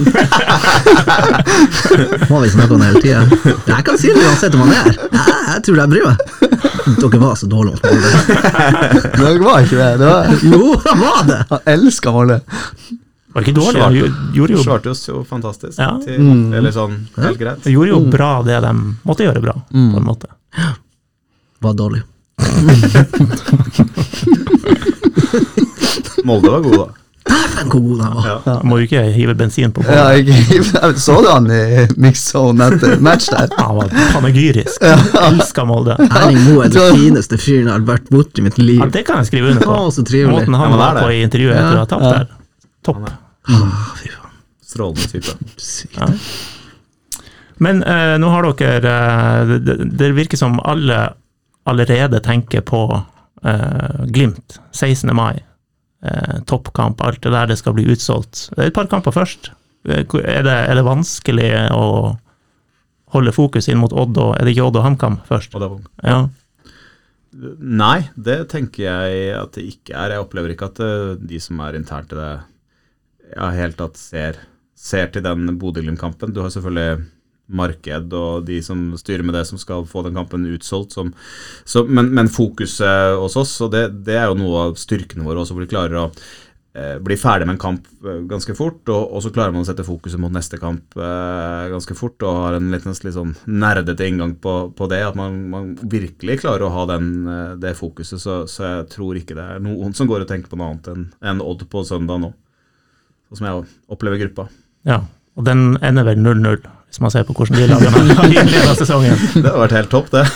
Må vi snakke om det hele tiden? Jeg kan si det uansett om man er. Jeg, jeg tror jeg bryr meg. Dere var så dårlig mot Molde. Dere var ikke det. det var... Jo, han var det. Han elsker Molde. Var ikke dårlig, han gjorde jo... Svarte oss jo fantastisk. Ja. Til, mm. Eller sånn, helt greit. Han gjorde jo bra det de måtte gjøre bra, mm. på en måte. Var dårlig. Molde var god da. Dæven hvor god han var. Ja. Må jo ikke hive bensin på ja, ikke, så du han i Mixzone etter match der? Ja, han var panegyrisk. Ja. Elsker Molde. Erling Moe er den fineste fyren jeg har vært bort i mitt liv. Ja, det kan jeg skrive under på. Å, så trivelig. Måten han ja, var på i intervjuet etter å ha tapt ja. der. Topp. Åh, fy faen. Strålende type. Ja. Men eh, nå har dere, eh, det, det virker som alle allerede tenker på eh, Glimt, sekstende mai. Eh, toppkamp, alt det der, det skal bli utsolgt. Det er et par kamper først. Er det, er det vanskelig å holde fokus inn mot Odd, og er det ikke Odd og HamKam først? Og det var... Ja. Nei, det tenker jeg at det ikke er. Jeg opplever ikke at de som er internt i det, ja, helt tatt ser, ser til den Bodø-Glimt-kampen. Du har selvfølgelig marked og de som styrer med det som skal få den kampen utsolgt, som, så, men, men fokuset hos oss, og det, det er jo noe av styrkene våre også, hvor de klarer å eh, bli ferdig med en kamp eh, ganske fort, og, og så klarer man å sette fokuset mot neste kamp eh, ganske fort, og har en litt, litt sånn nerdete inngang på, på det, at man, man virkelig klarer å ha den, det fokuset, så, så jeg tror ikke det er noen som går og tenker på noe annet enn, enn Odd på søndag nå, sånn som jeg opplever gruppa. Ja, og den ender vel null null, hvis man ser på hvordan de lagene har innledet sesongen. Det har vært helt topp, det.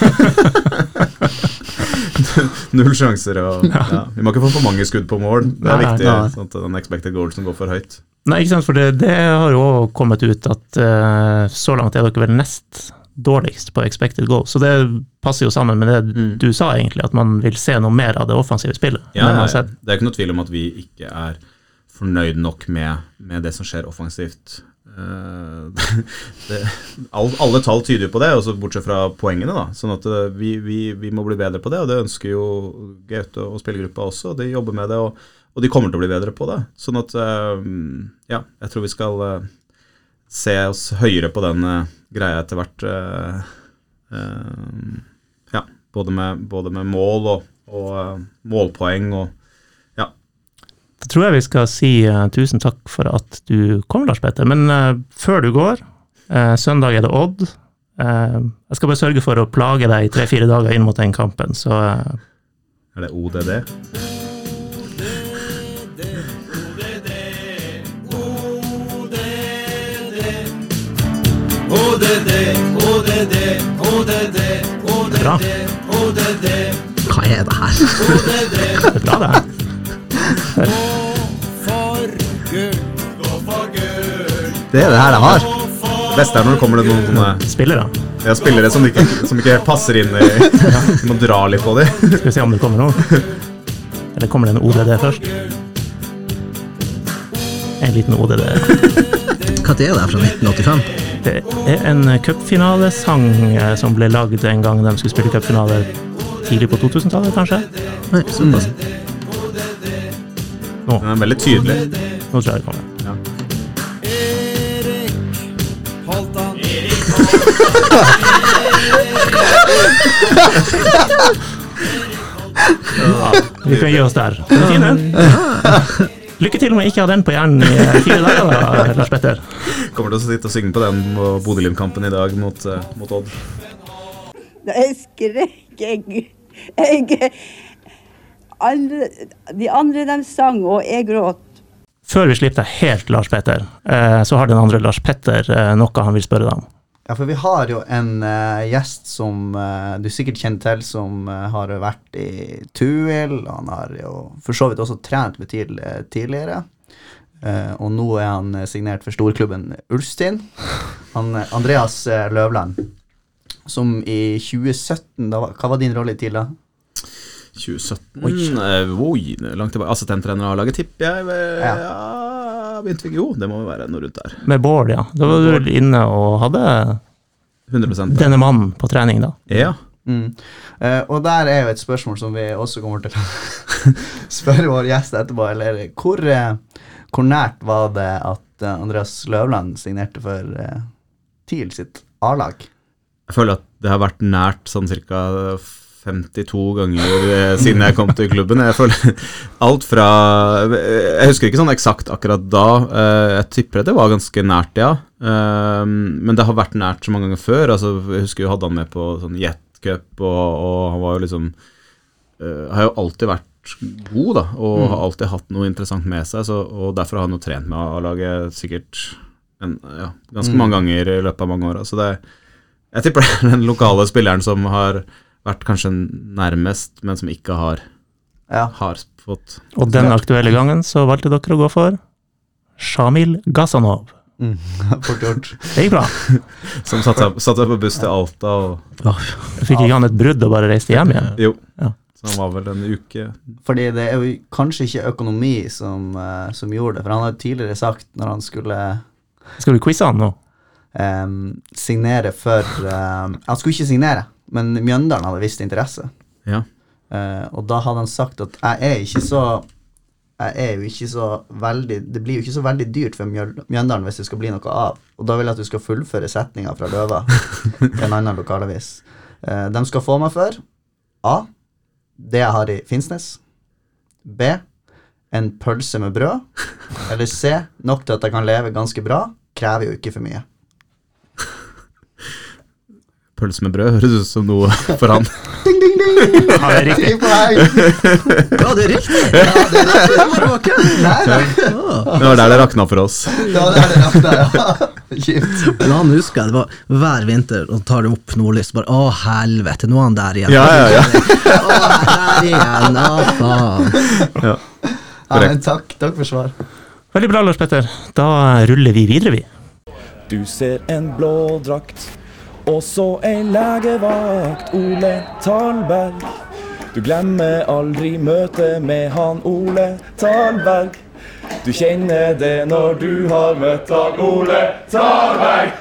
Null sjanser, og ja. Vi må ikke få for mange skudd på mål. Det er nei, viktig, nei. sånn at den expected goal som går for høyt. Nei, ikke sant, for det, det har jo også kommet ut at uh, så langt er dere vel nest dårligst på expected goal, så det passer jo sammen med det mm. du sa egentlig, at man vil se noe mer av det offensive spillet. Ja, ja, ja. Det er ikke noe tvil om at vi ikke er fornøyd nok med, med det som skjer offensivt. Uh, det, all, alle tall tyder på det, også bortsett fra poengene da, sånn at uh, vi, vi, vi må bli bedre på det, og det ønsker jo Gaute og spillergruppa også, de jobber med det, og, og de kommer til å bli bedre på det, sånn at uh, ja, jeg tror vi skal uh, se oss høyere på den uh, greia etter hvert uh, uh, ja, både med, både med mål og, og uh, målpoeng og Da tror jeg vi skal si uh, tusen takk for at du kom, Lars Petter. Men uh, før du går, uh, søndag er det Odd. Uh, jeg skal bare sørge for å plage deg i tre-fire dager inn mot den kampen, så... Uh, er det O D D? Bra. Hva er det her? Det er bra, det her. Det er det her de har. beste er når det kommer det noen sånne Spillere. ja, spillere som ikke, som ikke helt passer inn i Du må dra litt på dem. Skal vi se om det kommer nå. Eller kommer det en O D D først? En liten O D D. Hva er det fra nitten åttifem? Det er en cupfinalesang eh, som ble lagd en gang de skulle spille cupfinale tidlig på to-tusentallet, kanskje? Nei, såpass. Nå, Den er veldig tydelig. nå tror jeg det kommer. Ja. Ja, vi kan gi oss der. Den er fin, den. Lykke til med ikke ha den på hjernen i fire dager, da, Lars Petter. Kommer til å sitte og synge på den på Bodø-Glimt-kampen i dag mot, uh, mot Odd. Da jeg skrek, jeg, jeg andre, de andre de sang, og jeg gråt. Før vi slipper deg helt, Lars Petter, eh, så har den andre Lars Petter eh, noe han vil spørre deg om. Ja, for vi har jo en uh, gjest som uh, du sikkert kjenner til, som uh, har vært i Tuil, og han har jo for så vidt også trent med TIL uh, tidligere. Uh, og nå er han uh, signert for storklubben Ulstein. Han, uh, Andreas uh, Løvland, som i tjue sytten, da, var- hva var din rolle i TIL da? tjue sytten Oi, uh, oi langt tilbake. Assistenttrener av laget, tipper jeg. Uh, Ja. ja, begynte vi Jo, det må være noe rundt der. Med Bård, ja. Da var du vel inne og hadde hundre prosent. denne mannen på trening, da. Ja. Mm. Uh, og der er jo et spørsmål som vi også kommer til å spørre vår gjest etterpå, eller hvor, uh, hvor nært var det at uh, Andreas Løvland signerte for uh, TIL sitt A-lag? Jeg føler at det har vært nært sånn cirka femtito ganger eh, siden jeg kom til klubben. Jeg føler alt fra Jeg husker ikke sånn eksakt akkurat da. Eh, jeg tipper at det var ganske nært, ja. Eh, men det har vært nært så mange ganger før. Altså, jeg husker jeg hadde han med på sånn Jet Cup, og, og han var jo liksom eh, har jo alltid vært god, da, og Mm. har alltid hatt noe interessant med seg, så, og derfor har han jo trent med A-laget sikkert en, ja, ganske Mm. mange ganger i løpet av mange år. Så det, jeg tipper det er den lokale spilleren som har vært kanskje nærmest, men som ikke har, Ja. har fått Og den aktuelle gangen så valgte dere å gå for Shamil Gazanov. Mm. Fort gjort. Det gikk bra. Som satte seg, satte seg på buss til Alta og Fikk ikke han et brudd og bare reiste hjem igjen? Jo, Ja. så han var vel en uke Fordi det er jo kanskje ikke økonomi som, eh, som gjorde det, for han har tidligere sagt når han skulle Skal du quize han nå? em, signere for em, Han skulle ikke signere, men Mjøndalen hadde visst interesse. Ja. Eh, og da hadde han sagt at jeg er ikke så Jeg er jo ikke så veldig Det blir jo ikke så veldig dyrt for Mjøl- Mjøndalen hvis det skal bli noe av. Og da vil jeg at du skal fullføre setninga fra Løva til en annen lokalavis. Eh, de skal få meg for A. Det jeg har i Finnsnes. B. En pølse med brød. Eller C. Nok til at jeg kan leve ganske bra. Krever jo ikke for mye. Pølse med brød høres ut som noe for han. Ding, ding, ding! Ja, det er riktig. Ti poeng! Ja, det er riktig! Ja, det er riktig. Det var ikke. Nei, nei. Det var der det rakna for oss. Ja, det er det rakna, ja. Kjipt. Men han husker jeg, det var hver vinter, og tar det opp nordlys, bare, å helvete, nå er han der igjen. Ja, ja, ja. Å, der igjen, å faen. ja. Ja, men takk, takk for svar. Veldig bra, Lars Petter. Da ruller vi videre, vi. Du ser en blå drakt, og så en legevakt, Ole Talberg. Du glemmer aldri møtet med han Ole Talberg. Du kjenner det når du har møtt han Ole Talberg.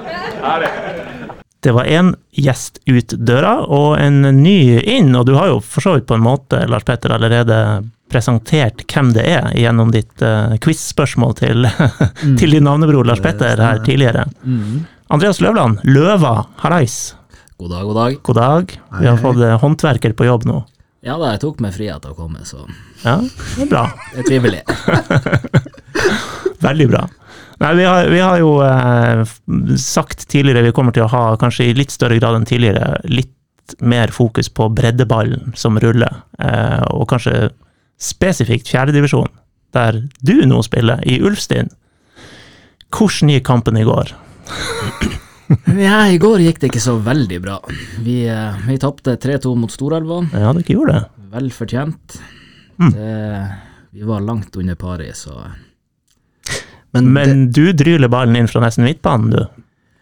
Det var en gjest ut døra, og en ny inn, og du har jo for så vidt på en måte, Lars Petter, allerede presentert hvem det er gjennom ditt uh, quiz-spørsmål til, til din navnebror Lars Petter her tidligere. Mm. Andreas Løvland, Løva, hallais. God dag, god dag. God dag. Vi har fått uh, håndverker på jobb nå. Ja da, jeg tok meg frihet til å komme, så Ja, det er bra. det er trivelig. Veldig bra. Nei, vi har, vi har jo eh, sagt tidligere, vi kommer til å ha kanskje i litt større grad enn tidligere, litt mer fokus på breddeballen som ruller, eh, og kanskje spesifikt fjerdedivisjon, der du nå spiller, i Ulfstein. Hvordan gikk kampen i går? Ja, i går gikk det ikke så veldig bra. Vi, eh, vi tappte tre to mot Storelva, Ja, dere gjorde det. vel fortjent. Mm. Det, vi var langt under pari, så Men, Men du dryler ballen inn fra nesten midtbanen, du.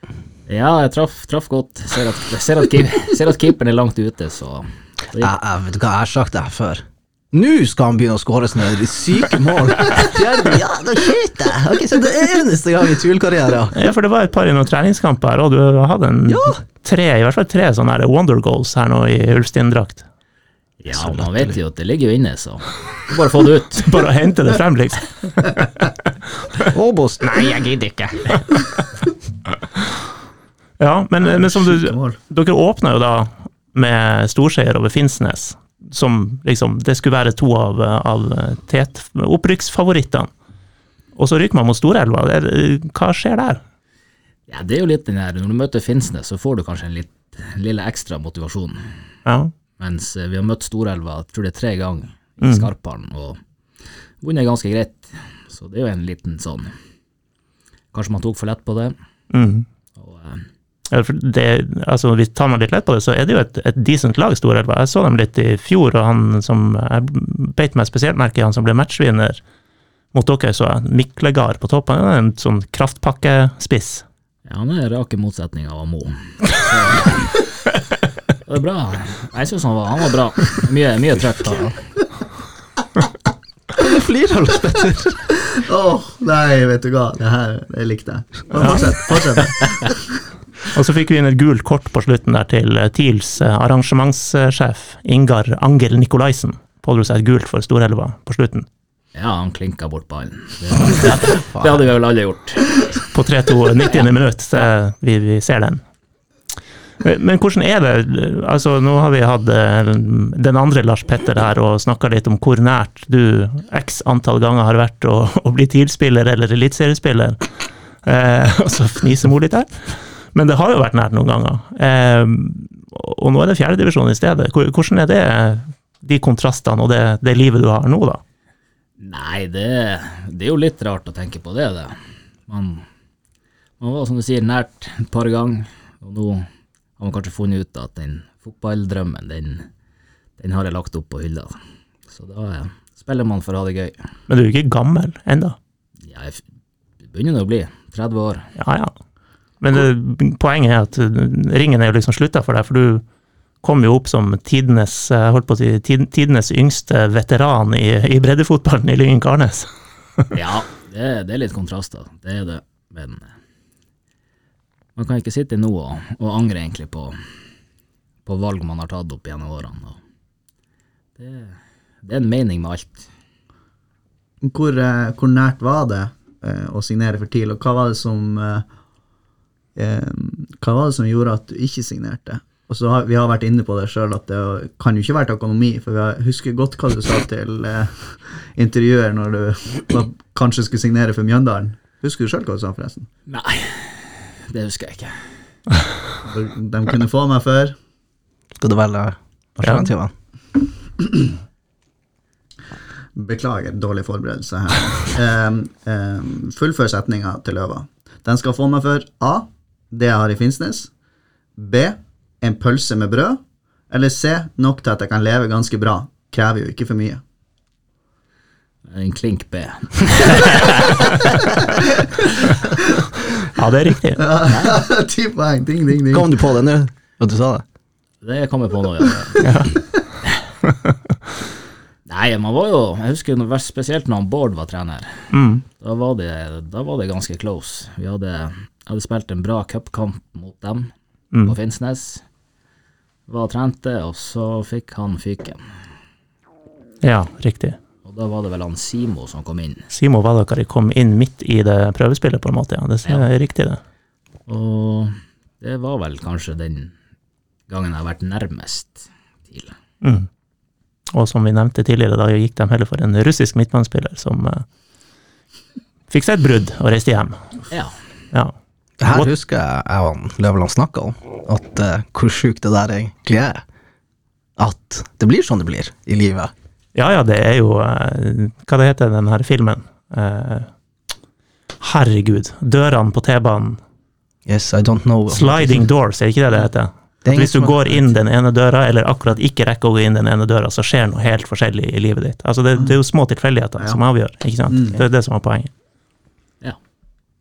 Ja, jeg traff, traff godt. Ser at, ser, at, ser at keeperen er langt ute, så... Jeg, jeg vet du hva, jeg har sagt det her før. Nå skal han begynne å skåre sånne syke mål. Fjerde, ja, da skjøt jeg. Ok, så det er eneste gang i Tuel-karrieren. Ja, for det var et par i noen treningskamper, og du hadde en Ja. tre, i hvert fall tre sånne her wonder goals her nå i Ulfstien-drakt. Ja, man vet jo at det ligger jo inne, så bare få det ut. Bare å hente det frem, liksom. Åbost. Nei, jeg gidder ikke. Ja, men, men som du, mål. dere åpner jo da med storseier over Finnsnes, som liksom, det skulle være to av, av tet, opprykksfavorittene. Og så rykker man mot Storelva. Hva skjer der? Ja, det er jo litt den her, når du møter Finnsnes, så får du kanskje en litt, lille ekstra motivasjon. Ja. Mens vi har møtt Storelva, jeg tror det er tre ganger i Skarparen, og vunnet ganske greit. Så det er jo en liten sånn, kanskje man tok for lett på det. Mm. Og, eh, Ja, for det, altså, hvis tar man litt lett på det, så er det jo et, et decent lag, Storelva. Jeg så dem litt i fjor, og han som, jeg beit meg spesielt merke i, han som ble matchvinner mot dere, så jeg, Miklegard på toppen, han er en sånn kraftpakkespiss. ja, han er rake motsetninger av Mo. Så, det er bra. Jeg synes han var, han var bra. Mye, mye trøkk da. Du flirer, Lars Petter. Åh, nei, vet du hva, det her, det likte jeg. Fortsett, fortsett. Og så fikk vi inn et gult kort på slutten der til TILs arrangementssjef Ingar Angel Nikolaisen. Pådro seg et gult for Storelva på slutten. Ja, han klinket bort ballen. Det, det, det hadde vi vel alle gjort. På tre to nittiende minutt, så vi, vi ser den. Men hvordan er det, altså nå har vi hatt den andre Lars Petter her og snakket litt om hvor nært du x antall ganger har vært å, å bli TIL-spiller eller elitseriespiller, eh, og så fniser Mo litt her. Men det har jo vært nært noen ganger, eh, og nå er det fjerde divisjon i stedet. Hvordan er det, de kontrastene og det, det livet du har nå da? Nei, det, det er jo litt rart å tenke på det, det. Man, man var, som du sier, nært et par ganger, og nå har man kanskje funnet ut at den fotballdrømmen, den, den har jeg lagt opp på hylla. Så da ja, spiller man for å ha det gøy. Men du er jo ikke gammel enda? Ja, jeg begynner nå å bli tretti år. Ja, ja. Men det, poenget er at ringen er jo liksom sluttet for deg, for du kom jo opp som tidenes, jeg holdt på å si, tidenes yngste veteran i, i breddefotballen i Lyngen Karnes. Ja, det, det er litt kontraster, det er det, men man kan ikke sitte nå og, og angre egentlig på, på valg man har tatt opp gjennom årene. Det, det er en mening med alt. Hvor, eh, hvor nært var det eh, å signere for TIL, og hva var det som eh, eh, hva var det som gjorde at du ikke signerte? Og så har, vi har vært inne på det selv, at det kan jo ikke være økonomi, for vi har, husker godt hva du sa til eh, intervjuer når du var, kanskje skulle signere for Mjøndalen. Husker du selv hva du sa forresten? Nei, det husker jeg ikke. De kunne få meg før. Skal du velge alternativen? Beklager, dårlig forberedelse her. Um, um, fullfør setninga til Løva. Den skal få meg for A, det jeg har i Finnsnes, B, en pølse med brød, eller C, nok til at jeg kan leve ganske bra. Krever jo ikke for mye. En klink B. Ja, det er riktig. Ti poeng, ding, ding, ding. Kom du på det nå? At du sa det? Det kommer på nå, ja. ja. Nei, man var jo, jeg husker noe spesielt når Bård var trener. Mm. Da, var det, da var det ganske close. Vi hadde, hadde spilt en bra cupkamp mot dem mm. på Finnsnes. Var trente, og så fikk han fyken. Ja, riktig. Og da var det vel han Simo som kom inn. Simo Valakari kom inn midt i det prøvespillet på en måte, ja. Det er ja. Riktig det. Og det var vel kanskje den gangen jeg har vært nærmest til. Mm. Og som vi nevnte tidligere, da gikk de heller for en russisk midtbanespiller som uh, fikk seg et brudd og reiste hjem. Ja. Ja. Det her husker jeg jeg og Løveland snakket om, at uh, hvor sykt det der egentlig er. At det blir sånn det blir i livet. Ja, ja, det er jo, uh, hva det heter den her filmen? Uh, herregud, dørene på T-banen. Yes, I don't know. Sliding doors, er det ikke det det heter? At hvis du går inn den ene døra, eller akkurat ikke rekker å gå inn den ene døra, så skjer noe helt forskjellig i livet ditt. Altså det, det er jo små tilfeldigheter ja. som avgjør, ikke sant? Mm. Det er det som er poenget. Ja.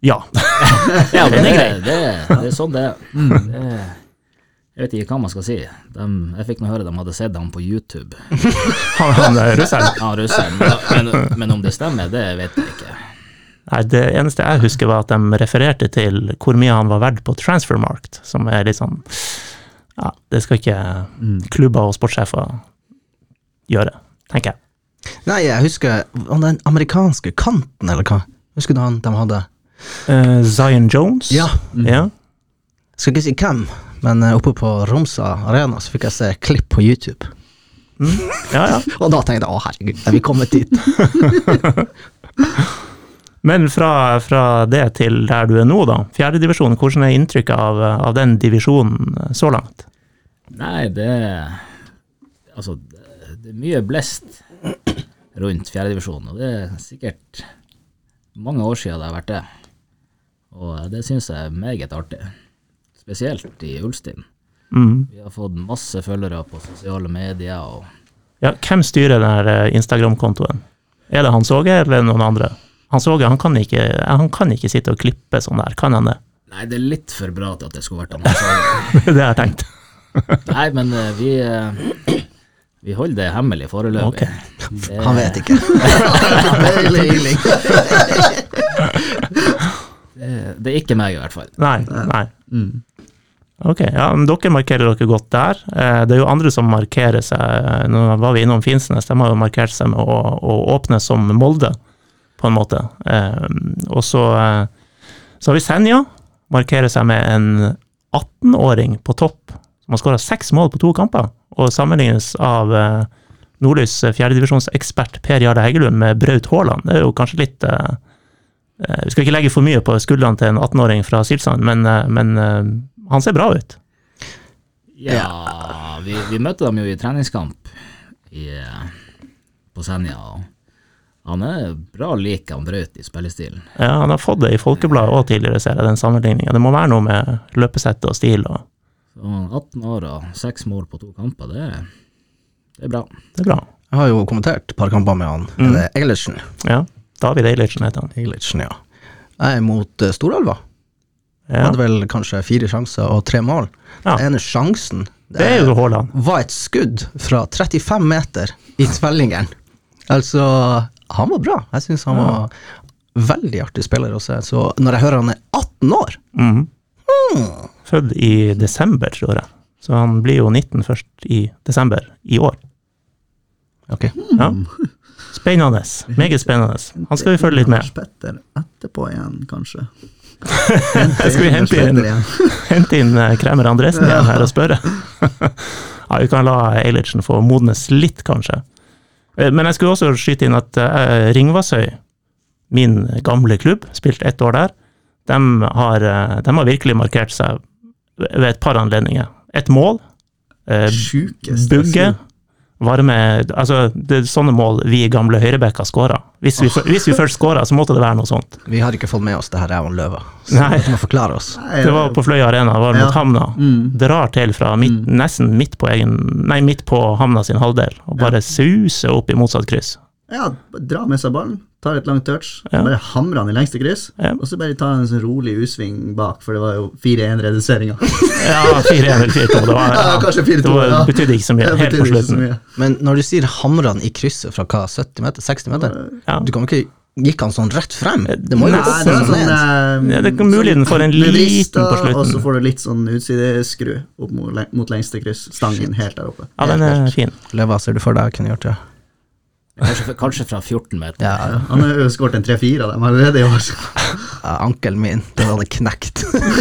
Ja. Ja, den er grei. Det, det er sånn det er. Det, jeg vet ikke hva man skal si. De, jeg fikk nå høre de hadde sett ham på YouTube. Han, han er russeren. Ja, russeren. Men, men, men om det stemmer, det vet jeg ikke. Nei, det eneste jeg husker var at de refererte til hvor mye han var verdt på Transfermarkt, som er litt sånn, ja, det skal ikke klubber og sportssjefer gjøre, tenker jeg. Nei, jeg husker den amerikanske kanten, eller hva? Husker du han de hadde? Uh, Zion Jones? Ja. Mm. Ja. Jeg skal ikke si hvem, men oppe på Romsa Arena så fikk jeg se klipp på YouTube. Mm. Ja, ja. Og da tenkte jeg, å herregud, er vi kommet dit? Men fra, fra det til der du er nå da, fjerde divisjon, hvordan er inntrykket av, av den divisjonen så langt? Nei, det altså, det er mye blest rundt fjerde divisjon, og det er sikkert mange år siden det har vært det. Og det synes jeg er meget artig, spesielt i Ulstein. Mm. Vi har fått masse følgere på sosiale medier. Og ja, hvem styrer den Instagram-kontoen? Er det Hans Åge eller noen andre? Hans Åge, han kan ikke, han kan ikke sitte og klippe sånn der, kan han det? Nei, det er litt for bra til at det skulle vært Hans Åge. Det har jeg tenkt. Nei, men vi, vi holder det hemmelig foreløpig. Okay. Det, han vet ikke. det, det er ikke meg i hvert fall. Nei, nei. Mm. Ok, ja, men dere markerer dere godt der. Det er jo andre som markerer seg, nå var vi innom Finnsnes, de har jo markert seg med å, å åpne som Molde, på en måte. Og så, så har vi Senja, markerer seg med en atten-åring på topp, som har skåret seks mål på to kamper, og sammenlignes av Nordlys fjerdedivisjonsekspert Per Jarle Heggelund med Braut Haaland. Det er jo kanskje litt, vi skal ikke legge for mye på skuldrene til en atten-åring fra Silsand, men, men han ser bra ut. Ja, vi, vi møtte dem jo i treningskamp i, på Senja, og han er bra lik han Braut i spillestilen. Ja, han har fått det i Folkebladet og tidligere, ser jeg, den sammenligningen. Det må være noe med løpesett og stil. Og så atten år og seks mål på to kamper, det er, det er bra. Det er bra. Jeg har jo kommentert et par kamper med han, mm. eller Eilertsen. Ja, David Eilertsen heter han. Eilertsen, ja. Jeg er mot uh, Storalva. Ja. Hadde vel kanskje fire sjanser og tre mål. Ja. Den ene sjansen, det, det er jo Haaland. Var et skudd fra trettifem meter i tvellingen. Altså, han var bra. Jeg synes han var veldig artig spiller også. Så når jeg hører han er atten år, mm. Hmm. Født i desember, tror jeg. Så han blir jo nitten først i desember i år. Ok. Ja. Spennende. Meget spennende. Han skal vi følge litt med. Petter etterpå igjen, kanskje. Skal vi hente inn, hente inn Kremer Andresen igjen her og spørre? Ja, vi kan la Eilertsen få modnes litt, kanskje. Men jeg skulle også skyte inn at uh, Ringvassøy, min gamle klubb, spilt ett år der, de har, de har virkelig markert seg ved et par anledninger. Et mål, uh, bugge, varme, altså det er sånne mål vi gamle Høyrebekka skåret. Hvis vi, oh. hvis vi først skåret, så måtte det være noe sånt. Vi har ikke fått med oss det her Rævan Løva, så Nei. Du må forklare oss. Det var på Fløy Arena, det var mot ja. Hamna. Mm. Drar til fra midt, mm. nesten midt på egen, nei, midt på Hamna sin halvdel, og bare ja. Suser opp i motsatt kryss. Ja, dra med seg ballen, tar et langt touch, ja. bare hamrer han i lengste kryss, ja. Og så bare ta en sånn rolig usving bak, for det var jo fire en reduseringer. Ja, fire en eller fire to, det var, ja, ja, kanskje fire to, det var, ja. Betydde ikke så mye, helt på slutten. Men når du sier hamrer han i krysset fra hva, sytti meter, seksti meter, ja. Du kan ikke, gikk han sånn rett frem? Det må jo Nei, det, er sånn, sånn, ja, det er muligheten for en liten på slutten. Og så får du litt sånn utsideskru opp mot, mot lengste kryss, stangen helt der oppe. Ja, den er fin. Hva ser du for deg, kunne gjort det? Kanskje, kanskje fra fjorten meter. Ja, ja. Han har jo skåret en tre fire av dem allerede i år. Ja, ankelen min, den hadde knekt.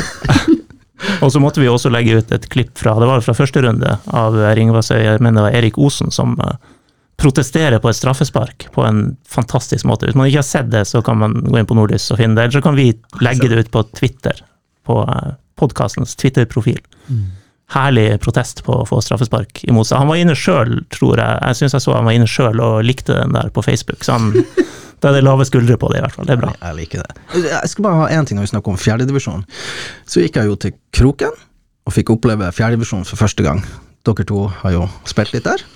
Og så måtte vi også legge ut et klipp fra, det var fra første runde av Ringvassøy, jeg mener det var Erik Osen som uh, protesterer på et straffespark på en fantastisk måte. Hvis man ikke har sett det, så kan man gå inn på Nordlys og finne det, eller så kan vi legge det ut på Twitter, på uh, podcastens Twitter-profil. Mm. Herlig protest på å få straffespark imot seg. Han var inne selv, tror jeg. Jeg synes jeg så han var inne selv og likte den der på Facebook. Så han, da er det lave skuldre på det i hvert fall. Det er bra. Jeg, jeg liker det. Jeg skal bare ha en ting når vi snakker om fjerdedivisjon. Så gikk jeg jo til Kroken og fikk oppleve fjerdedivisjon for første gang. Dere to har jo spilt litt der.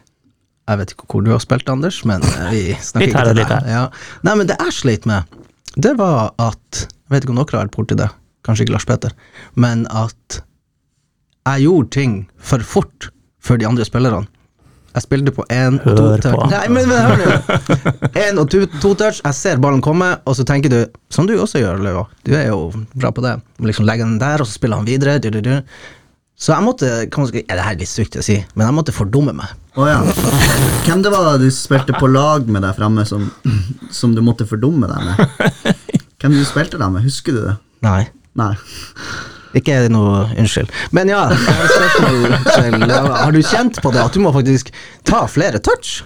Jeg vet ikke hvor du har spilt, Anders, men vi snakker litt her og litt her. Ja. Nei, men det er sleit med. det var at, jeg vet ikke om dere har vært borti det, kanskje ikke Lars Peter, men at jeg gjorde ting for fort for de andre spillerne. Jeg spilte på en og to touch. Nei, men, men hør nå. En og to, to touch, jeg ser ballen komme, og så tenker du, som du også gjør, Løva, du er jo bra på det, liksom legge den der, og så spiller han videre, du, du, du. Så jeg måtte, kan man si, ja, det her er litt sykt å si, men jeg måtte fordumme meg. Åja, hvem det var du spilte på lag med deg fremme som, som du måtte fordumme deg med? Hvem du spilte deg med, husker du det? Nei. Nei. Ikke noe unnskyld. Men ja, jeg har, spørsmål til, har du kjent på det, at du må faktisk ta flere touch?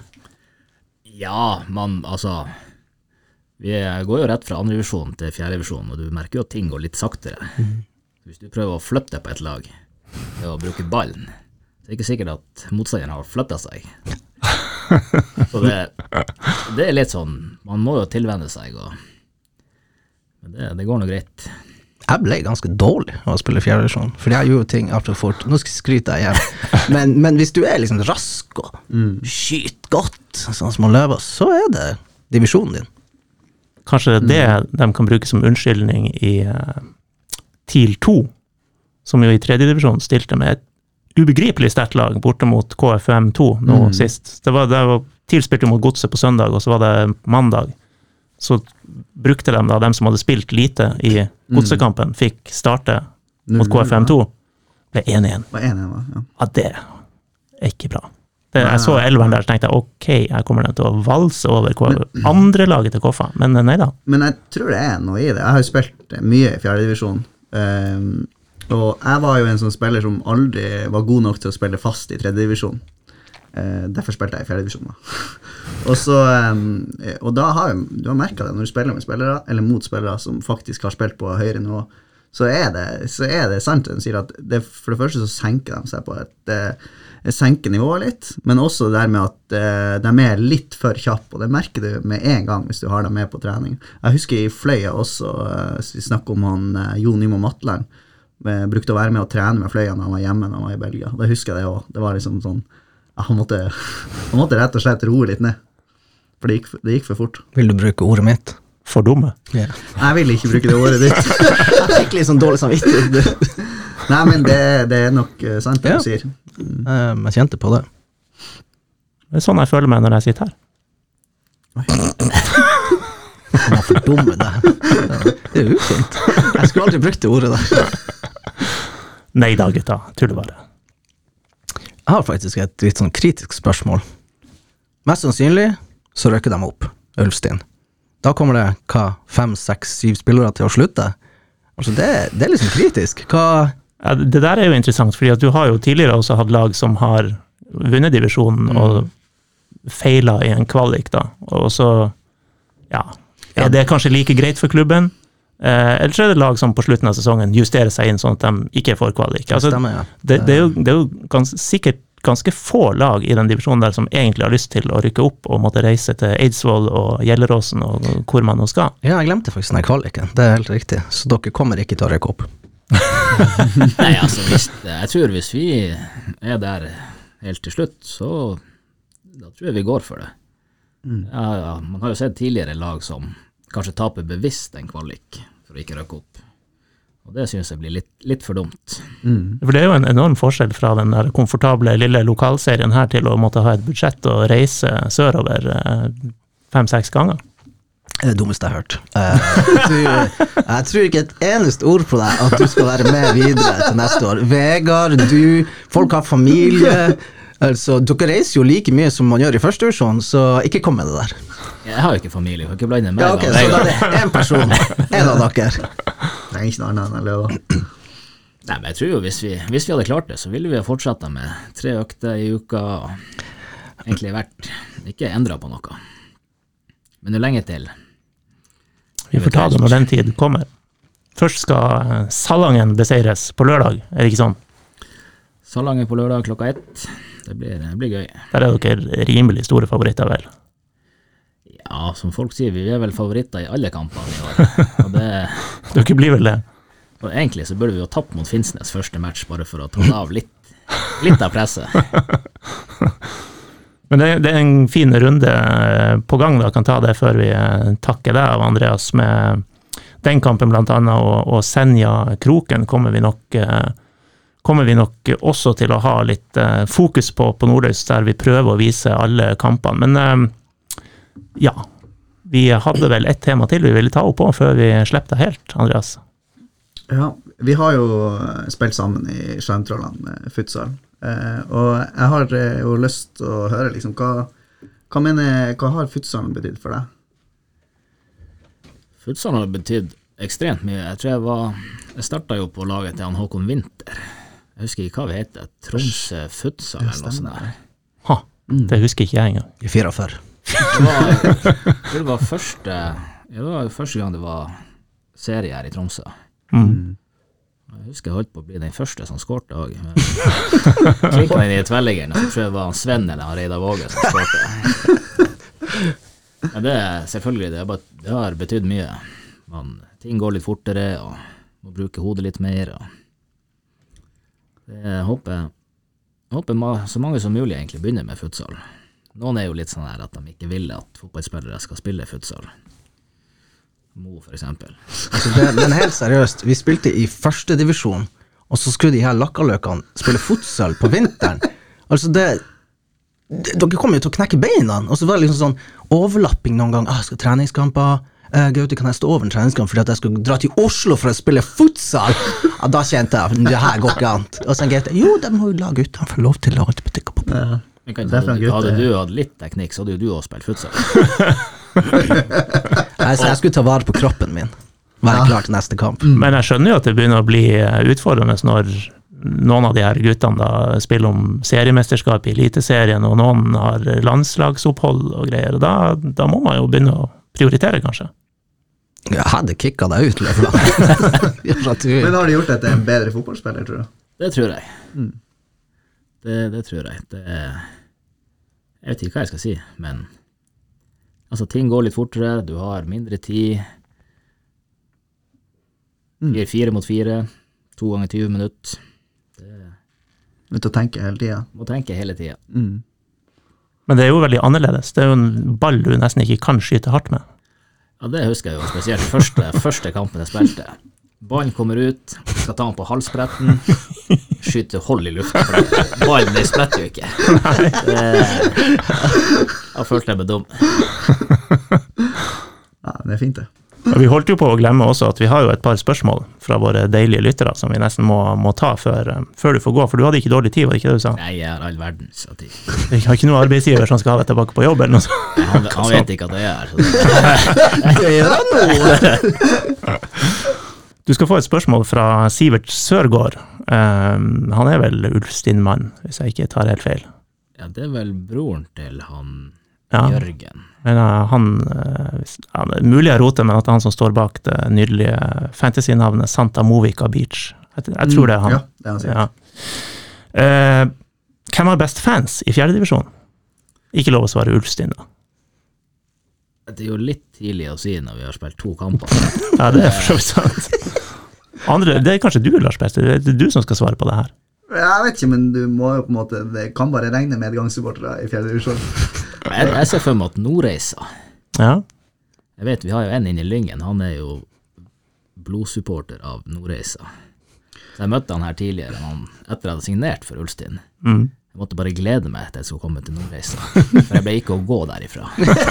Ja, man, altså, vi går jo rett fra andre divisjon til fjerde divisjon, og du merker jo at ting går litt saktere. Mm. Hvis du prøver å flytte på et lag, ved å bruke ballen, så er det ikke sikkert at motstanderen har flyttet seg. Så det, det er litt sånn, man må jo tilvende seg, og, men det, det går noe greit. Jeg ble ganske dårlig av å spille fjerde divisjon, for jeg gjorde ting altfor fort. Nå skal jeg skryte deg igjen. Men, men hvis du er liksom rask og mm. skyt godt, sånn som man løver, så er det divisjonen din. Kanskje det er det de kan bruke som unnskyldning i uh, TIL to, som jo i tredje divisjon stilte med et ubegripelig sterkt lag borte mot K F M to nå mm. sist. Det var, det var TIL spilte mot Godset på søndag, og så var det mandag. Så brukte de da, dem som hadde spilt lite i Godsekampen, fikk starte mot K F M to, ble én igjen. Var én igjen, ja. Ja, det er ikke bra. Det, jeg så elveren der, så tenkte jeg, ok, jeg kommer den til å valse over men, andre laget til K F A, men nei da. Men jeg tror det er noe i det. Jeg har jo spilt mye i fjerde divisjon, um, og jeg var jo en sånn spiller som aldri var god nok til å spille fast i tredje divisjon. Uh, derfor spilte jeg i fjerde divisjon da. og, så, um, og da har jeg, du har merket det når du spiller med spillere, eller mot spillere som faktisk har spilt på høyere nivå, så er det, så er det sant, de sier at det, for det første så senker de seg på et det, senker nivået litt, men også det der med at uh, de er litt for kjapp, og det merker du med en gang hvis du har dem med på trening. Jeg husker i Fløya også, uh, vi snakket om han uh, Jon Nymo Matland, uh, brukte å være med og trene med Fløya når han var hjemme, når han var i Belgia. Da husker jeg det også, det var liksom sånn, ja, han, måtte, han måtte rett og slett roe litt ned, for det gikk, det gikk for fort. Vil du bruke ordet mitt? For dumme? Yeah. Jeg vil ikke bruke det ordet ditt. Jeg fikk litt sånn dårlig samvittighet. Nei, men det, det er nok uh, sant det ja. Du sier. Mm. Um, jeg kjente på det. Det er sånn jeg føler meg når jeg sitter her. Han er for dumme det. Det er ufint. Jeg skulle aldri brukt det ordet der. Nei da, gutta. Tuller bare. Jeg har faktisk et litt sånn kritisk spørsmål. Mest sannsynlig så røkker de opp Ulfstein. Da kommer det hva, fem, seks, syv spillere til å slutte. Altså det, det er liksom kritisk. Hva... Ja, det der er jo interessant, fordi at du har jo tidligere også hatt lag som har vunnet divisjonen mm. og feilet i en kvalik da. Og så, ja, er det kanskje like greit for klubben? Eh, eller så er det lag som på slutten av sesongen justerer seg inn sånn at de ikke får kvalik. Altså, Stemmer, ja. det, det er jo, det er jo gans, sikkert ganske få lag i den divisjonen der som egentlig har lyst til å rykke opp og måtte reise til Eidsvoll og Gjelleråsen og hvor man nå skal. Ja, jeg glemte faktisk den kvaliken. Det er helt riktig. Så dere kommer ikke til å rykke opp. Nei, altså, hvis, jeg tror hvis vi er der helt til slutt, så da tror jeg vi går for det. Mm. Ja, ja, man har jo sett tidligere lag som kanskje taper bevisst en kvalik for å ikke røkke opp. Og det synes jeg blir litt, litt for dumt. Mm. For det er jo en enorm forskjell fra den der komfortable lille lokalserien her til å måtte ha et budsjett og reise sørover fem-seks ganger. Det er det dummeste jeg har hørt. Uh, du, jeg tror ikke et eneste ord på deg at du skal være med videre til neste år. Vegard, du, folk har familie, altså, dere reiser jo like mye som man gjør i første divisjon, så ikke kom med det der. Jeg har jo ikke familie, jeg kan ikke blande meg. Ja, ok, så da er det en person, en av dere. Det er ikke noe annet enn løver. Nei, men jeg tror jo hvis vi, hvis vi hadde klart det, så ville vi ha fortsatt med tre økter i uka, og egentlig vært, ikke endret på noe. Men det er lenge til. Vi får ta det når den tid kommer. Først skal Salangen beseires på lørdag, er det ikke sånn? Salangen på lørdag klokka ett. Det blir, det blir gøy. Der er dere rimelig store favoritter, vel? Ja, som folk sier, vi er vel favoritter i alle kampene i år. Og det, dere blir vel det? Og egentlig så burde vi jo tappe mot Finnsnes første match, bare for å ta av litt, litt av presset. Men det, det er en fin runde på gang da, kan ta det før vi takker deg av Andreas med den kampen blant annet, og, og Senja Kroken kommer vi nok kommer vi nok også til å ha litt fokus på på Nordlys, der vi prøver å vise alle kampene. Men ja, vi hadde vel ett tema til vi ville ta opp på før vi slipper det helt, Andreas. Ja, vi har jo spilt sammen i Skjermtrollene futsal. Uh, og jeg har uh, jo lyst til å høre liksom, hva, hva, mener, hva har futsalen betydd for deg? Futsalen har betydd ekstremt mye. Jeg tror jeg var Jeg startet jo på laget til han Håkon Winter. Jeg husker ikke hva vi heter, Tromsø futsal eller noe sånt der. Ha, det husker ikke jeg engang. I fire og før. Det var, det var første Det var første gang det var serie her i Tromsø. Mm. Jeg husker jeg holdt på å bli den første som skårte også. Klinket inn i tverrliggeren, så tror jeg det var Sven eller han Reidar Våge som skårte. Men det er selvfølgelig, det, er bare, det har betydd mye. Man, ting går litt fortere, og må bruke hodet litt mer. Og det, jeg håper, jeg håper ma, så mange som mulig egentlig begynner med futsal. Noen er jo litt sånn her at de ikke vil at fotballspillere skal spille futsal. Mo for eksempel. Altså det, det er helt seriøst. Vi spilte i første divisjon, og så skulle de her lakkaløkene spille futsal på vinteren. Altså det, det dere kommer jo til å knekke beina, og så var det liksom sånn overlapping noen gang. Ah, jeg skal ha treningskamper. Eh, Gaute, kan jeg stå over en treningskamp fordi at jeg skal dra til Oslo for å spille futsal? Ja, da kjente jeg, det her går ikke an. Og så Gaute, jo, de må jo la guttene få lov til å butikker på. Ja. Kan, hadde, hadde du hatt litt teknikk, så hadde jo du også spilt futsal. Nei, så jeg skulle ta vare på kroppen min. Være klar til neste kamp. Men jeg skjønner jo at det begynner å bli utfordrende når noen av de her guttene da spiller om seriemesterskap i eliteserien, og noen har landslagsopphold og greier, og da, da må man jo begynne å prioritere, kanskje. Jeg hadde kicka deg ut, Løfland. Men har du gjort deg til en bedre fotballspiller, tror du? Det tror jeg. Mm. Det, det tror jeg. Det, jeg vet ikke hva jeg skal si, men altså, ting går litt fortere, du har mindre tid, mm. fire mot fire, to ganger tyve minutter. Du må tenke hele tiden. Må tenke hele tiden. Mm. Men det er jo veldig annerledes. Det er jo en ball du nesten ikke kan skyte hardt med. Ja, det husker jeg jo spesielt første, første kampen jeg spilte. Ballen kommer ut, skal ta den på halsbretten, skyter hold i luften, for ballen det spretter jo ikke. Det, jeg følte jeg meg dum. Ja, det er fint det. Og vi holdt jo på å glemme også at vi har jo et par spørsmål fra våre deilige lyttere som vi nesten må, må ta før, før du får gå, for du hadde ikke dårlig tid, var det ikke det du sa? Nei, jeg har all verdens tid. Vi har ikke noen arbeidsgiver som skal ha deg tilbake på jobb eller noe sånt. Han, han vet ikke at jeg er. Så det gjør han nå! Du skal få et spørsmål fra Sivert Sørgaard. Um, han er vel Ulfstinn-mann, hvis jeg ikke tar helt feil. Ja, det er vel broren til han ja. Jørgen. Men uh, han, uh, ja, det er mulig jeg roter, men at han som står bak det nydelige fantasy-navnet Santa Movica Beach. Jeg, jeg tror det er han. Ja, det er han sikkert. Ja. Uh, hvem har best fans i fjerde divisjon? Ikke lov å svare Ulfstinn da. Det er jo litt tidlig å si når vi har spilt to kamper. Ja, det er for så vidt sant. Andre, det er kanskje du, Lars Beste, det er du som skal svare på det her. Jeg vet ikke, men du må jo på en måte, det kan bare regne medgangssupportere i fjerde divisjon. Jeg, jeg ser for meg at Nordreisa. Ja. Jeg vet, vi har jo en inne i Lyngen, han er jo blodsupporter av Nordreisa. Så jeg møtte han her tidligere, han, etter jeg hadde signert for Ulfstinn. Mm. Jeg måtte bare glede meg til jeg skulle komme til Nordreisa, for jeg ble ikke å gå derifra.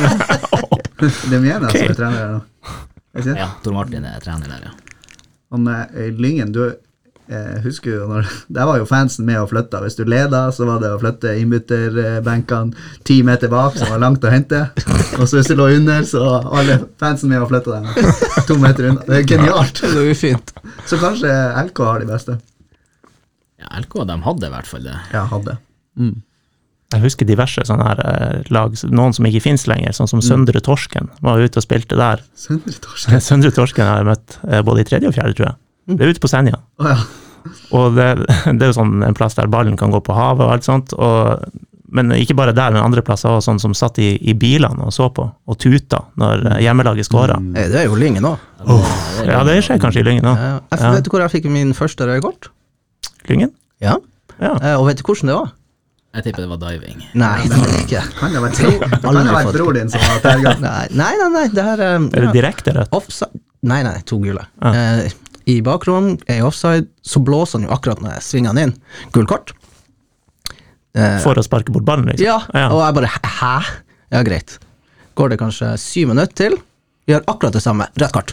Det er mye okay. Som er trener der nå. Ja, Tor Martin er trener der, ja. Og i Lyngen, du eh, husker jo når, der var jo fansen med å flytte. Hvis du leda, så var det å flytte innbytterbenkene ti meter bak, som var langt å hente. Og så hvis du lå under, så var alle fansen med å flytte dem to meter unna. Det er genialt. Det er jo fint. Så kanskje L K har de beste. Ja, L K, de hadde i hvert fall det. Ja, hadde. Mm. Jeg husker diverse sånne her eh, lag, noen som ikke finnes lenger, sånn som Søndre Torsken var ute og spilte der. Søndre Torsken? Søndre Torsken har jeg møtt eh, både i tredje og fjerde, tror jeg. Det er ute på Senja. Oh, ja. Og det, det er jo sånn en plass der ballen kan gå på havet og alt sånt, og, men ikke bare der, men andre plasser også, sånn som satt i, i bilene og så på, og tuta når hjemmelaget skåret. Mm. Det er jo Lyngen nå. Oh, ja, det skjer kanskje i Lyngen nå. Ja, jeg ja. Vet du hvor jeg fikk min første røde kort? Lyngen? Ja. Ja. Og vet du hvordan det var? Jeg tipper det var diving. Nei, det er det ikke. Kan det ha vært, bror, det kan ha vært bror din som har terget? Nei, nei, nei, nei, det her um, Er det direkte rett? offside. Nei, nei, to gule. Ja. Eh, I bakrom er i offside, så blåser han jo akkurat når jeg svinger han inn. Gul kort. Eh, For å sparke bort ballen, liksom? ja, og jeg bare, hæ? Ja, greit. Går det kanskje syv minutter til, gjør akkurat det samme. Rødt kort.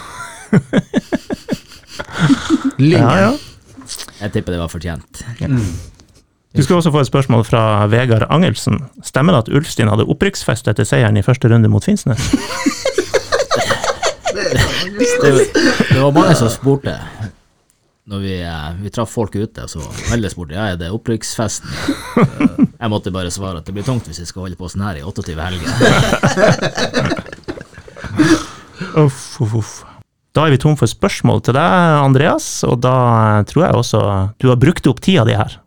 Lyngen. Ja, ja. Jeg tipper det var fortjent. Du skal også få et spørsmål fra Vegard Angelsen. Stemmer det at Ulfstin hadde opprykksfest etter seieren i første runde mot Finnsnes? Det, det var mange som spurte når vi, vi traff folk ute, så veldig spurte ja, er det opprykksfesten? Jeg måtte bare svare at det blir tungt hvis jeg skal holde på sånn her i åttiåtte helger. Uff, uff, uff. Da er vi tom for spørsmål til deg, Andreas, og da tror jeg også du har brukt opp tida di her.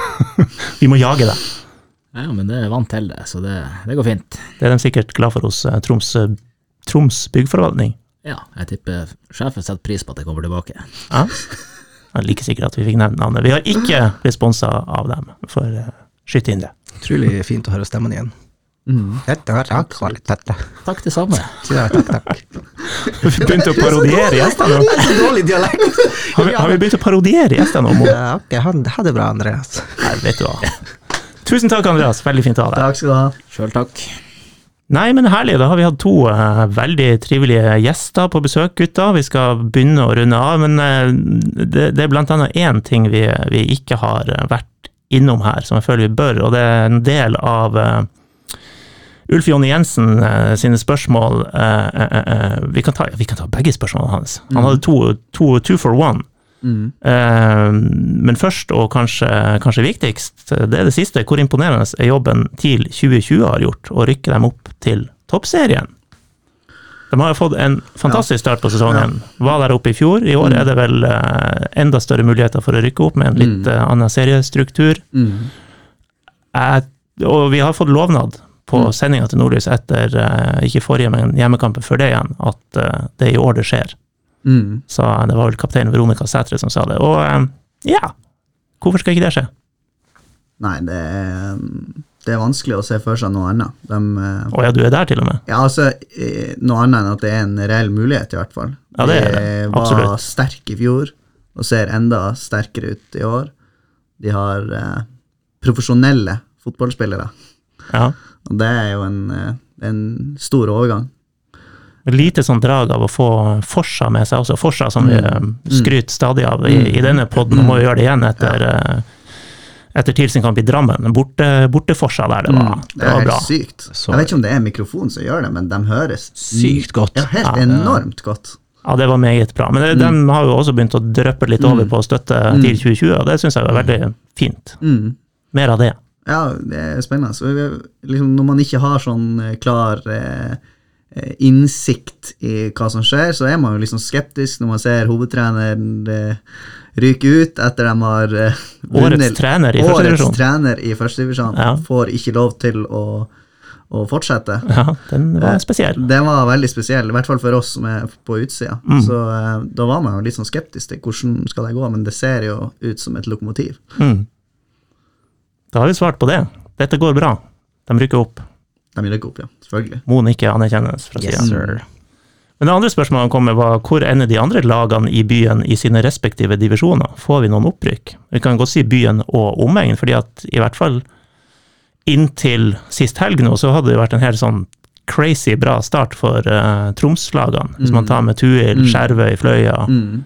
Vi må jage deg. Ja, men det er vant til det, så det, det går fint. Det er de sikkert glad for hos Troms, Troms byggforvaltning. Ja, jeg tipper sjefen setter pris på at jeg kommer tilbake. Ja. Jeg er like sikker at vi fikk nevnt navnet. Vi har ikke responser av dem, for uh, skyt inn det. Utrolig fint å høre stemmen igjen. Mm. Dette var takk, dette. Takk det samme. Ja, takk, takk. Vi begynte å parodiere gjestene. Det er så dårlig dialekt. Har vi, har vi begynt å parodiere gjestene om? Ja, ok, ha det bra, Andreas. Nei, vet du hva. Tusen takk, Andreas. Veldig fint å ha deg. Takk skal du ha. Selv takk. Nei, men herlig, da har vi hatt to uh, veldig trivelige gjester på besøk, gutta. Vi skal begynne å runde av, men uh, det, det er blant annet en ting vi, vi ikke har uh, vært innom her, som jeg føler vi bør, og det er en del av uh, Ulf Jonny Jensen uh, sine spørsmål. Uh, uh, uh, vi, kan ta, vi kan ta begge spørsmålene hans. Han hadde to, to, two for one. Mm. Uh, men først, og kanskje, kanskje viktigst, det er det siste. Hvor imponerende er jobben TIL tjue tjue har gjort, å rykke dem opp til toppserien? De har jo fått en fantastisk start på sesongen. Var der oppe i fjor. I år er det vel uh, enda større muligheter for å rykke opp med en litt uh, annen seriestruktur. Mm. Uh, og vi har fått lovnad på mm. sendinga til Nordlys etter, uh, ikke forrige, men hjemmekampen før det igjen, at uh, det er i år det skjer. Mm. Så det var vel kaptein Veronica Sætre som sa det. Og uh, ja, hvorfor skal ikke det skje? Nei, det er, det er vanskelig å se for seg noe annet. De, uh, Å ja, du er der til og med? ja, altså, eh, noe annet enn at det er en reell mulighet i hvert fall. Ja, det er det. De Absolutt. var sterk i fjor, og ser enda sterkere ut i år. De har uh, profesjonelle fotballspillere, Ja. og det er jo en, uh, en stor overgang. Lite sånn drag av å få Forsa med seg også. Forsa som vi Mm. uh, skryter stadig av i, i denne podden, og må jo gjøre det igjen etter, uh, etter TIL sin kamp i Drammen. Borte, borte Forsa der, det var, Mm, det det er var helt bra. sykt. Så- Jeg vet ikke om det er mikrofonen som gjør det, men de høres Sykt godt. Ja, helt Ja, enormt godt. Ja, det var meget bra. Men det, de har jo også begynt å drøppe litt over på å støtte TIL tjue tjue, og det synes jeg var veldig fint. Mm. Mer av det. Ja, det er spennende. Så vi, liksom, når man ikke har sånn eh, klar eh, eh, innsikt i hva som skjer, så er man jo liksom skeptisk når man ser hovedtreneren eh, ryke ut etter de har eh, Årets trener i første divisjon. Årets trener i første divisjon Ja. får ikke lov til å, å fortsette. Ja, den var spesiell. Den var veldig spesiell, i hvert fall for oss som er på utsida. Mm. Så eh, da var man jo litt sånn skeptisk til hvordan skal det gå, men det ser jo ut som et lokomotiv. Mm. Da har vi svart på det. Dette går bra. De rykker opp. De rykker opp, ja, selvfølgelig. Må ikke anerkjennes fra Yes, siden. sir. Men det andre spørsmålet kom med var, hvor ender de andre lagene i byen i sine respektive divisjoner? Får vi noen opprykk? Vi kan godt si byen og omegn, fordi at i hvert fall inntil sist helg nå, så hadde det vært en helt sånn crazy bra start for uh, Troms-lagene. Hvis man tar med Tuil, Skjervøy, Fløya, Mm.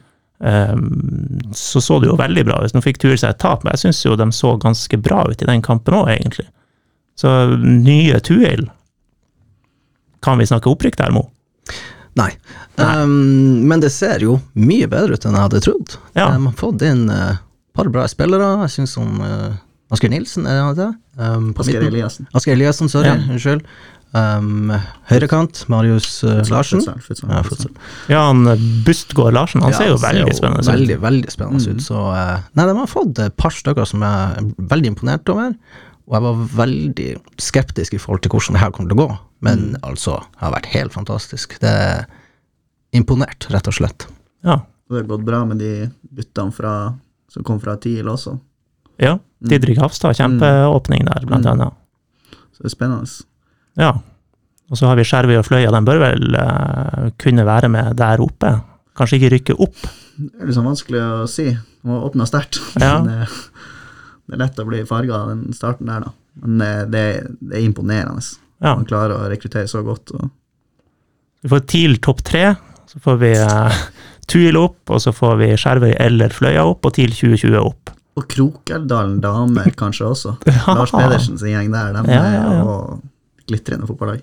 um, så så det jo veldig bra. Hvis nå fikk Tuil seg et tap, men jeg synes jo de så ganske bra ut i den kampen også, egentlig. Så nye Tuil, kan vi snakke opprykk der, Mo? Nei. Um, men det ser jo mye bedre ut enn jeg hadde trodd. Ja. De har fått inn et uh, par bra spillere. Jeg synes som uh, Asker Nilsen, er det det? Um, på Asker midten. Eliassen. Asker Eliassen, sorry, Ja. unnskyld. Um, høyrekant, Marius uh, Larsen. Futsal, futsal, Ja, futsal. futsal. Ja, han Bustgård Larsen, han ser jo veldig spennende ut. Veldig, veldig spennende ut. Så, uh, nei, de har fått et par stykker som jeg er veldig imponert over, og jeg var veldig skeptisk i forhold til hvordan det her kommer til å gå, men altså, det har vært helt fantastisk. Det er imponert, rett og slett. Ja, Det har gått bra med de guttene fra, som kom fra TIL også. Ja, Didrik Hafstad, kjempeåpning der, blant annet. Så det er spennende. Ja, og så har vi Skjervøy og Fløya, de bør vel uh, kunne være med der oppe. Kanskje ikke rykke opp. Det er liksom vanskelig å si. Det må åpne sterkt. Ja. Det, det er lett å bli farget av den starten der, da. Men det, det, det er imponerende. Ja. Man klarer å rekruttere så godt. Og... Vi får TIL topp tre, så får vi uh, TUIL opp, og så får vi Skjervøy eller Fløya opp, og TIL tjue tjue opp. Og Krokeldalen damer kanskje også. Ja. Lars Pedersen sin gjeng der, de Ja, ja, ja. er og glitrende fotballag.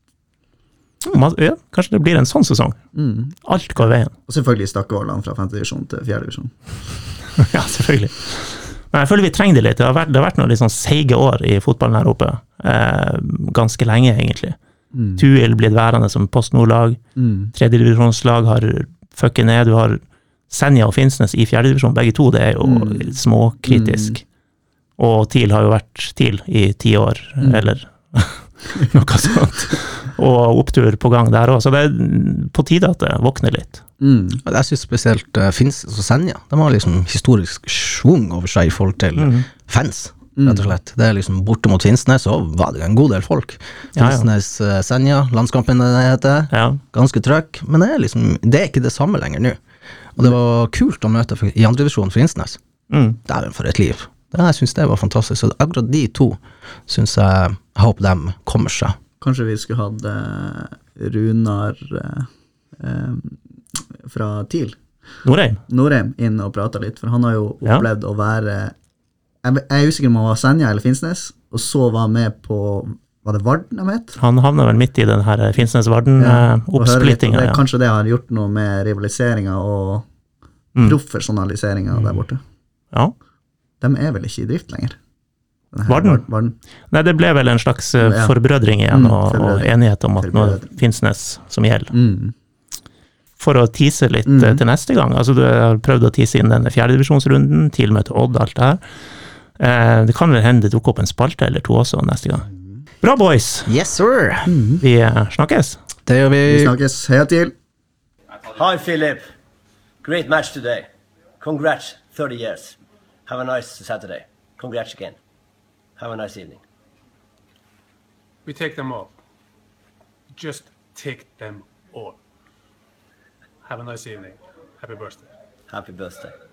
Man, ja, kanskje det blir en sånn sesong. Mm. Alt går veien. Og selvfølgelig Stakkevollan fra femte divisjon til fjerde divisjon. Ja, selvfølgelig. Men jeg føler vi trenger det litt. Det har vært, det har vært noen litt sånn seige år i fotballen her oppe. Eh, ganske lenge, egentlig. Mm. TUIL blitt værende som Post Nord-lag. Mm. Tredje divisjonslag har fucket ned. Du har Senja og Finnsnes i fjerde divisjon. Begge to, det er jo Mm. småkritisk. Og TIL har jo vært TIL i ti år, Mm. eller noe sånt. Og opptur på gang der også. Så det er på tide at det våkner litt. Mm. Jeg synes spesielt uh, Finnsnes og Senja, de har liksom historisk svung over seg i forhold til Mm. fans, rett og slett. Det er liksom borte mot Finnsnes, så var det en god del folk. Ja, ja. Finnsnes, uh, Senja, landskampen det heter, Ja. ganske trøkk, men det er liksom, det er ikke det samme lenger nå. Og det var kult å møte for, i andre divisjon Finnsnes. Mm. Dæven for et liv. Det, jeg synes det var fantastisk, så akkurat de to synes jeg, jeg håper dem kommer seg. Kanskje vi skulle hatt eh, Runar eh, eh, fra TIL, Norheim. Norheim, inn og prate litt, for han har jo Ja. opplevd å være jeg, jeg er usikker om han var Senja eller Finnsnes, og så var med på, var det Varden de het? Han havner vel midt i den her Ja, og høre litt, Finnsnes-Varden-oppsplittinga. og det, Ja. kanskje det har gjort noe med rivaliseringa og Mm. profesjonaliseringa der borte. Ja. De er vel ikke i drift lenger? Den her Varden? Var- Varden. Nei, det ble vel en slags eh, Ja. forbrødring igjen, Mm, og, og forbrødring. enighet om at nå er det Forbrødring. Finnsnes som gjelder. Mm. For å tease litt Mm. eh, til neste gang, altså du har prøvd å tease inn denne fjerdedivisjonsrunden, til møte Odd, alt det her. Eh, det kan vel hende det dukker opp en spalte eller to også neste gang. Bra, boys! Yes, sir! Vi eh, snakkes. Det gjør vi. Vi snakkes. Heia TIL! Hi, Philip. Great match today. Congrats, thirty years. Have a nice Saturday. Congrats again. Have a nice evening. We take them all. Just take them all. Have a nice evening. Happy birthday. Happy birthday.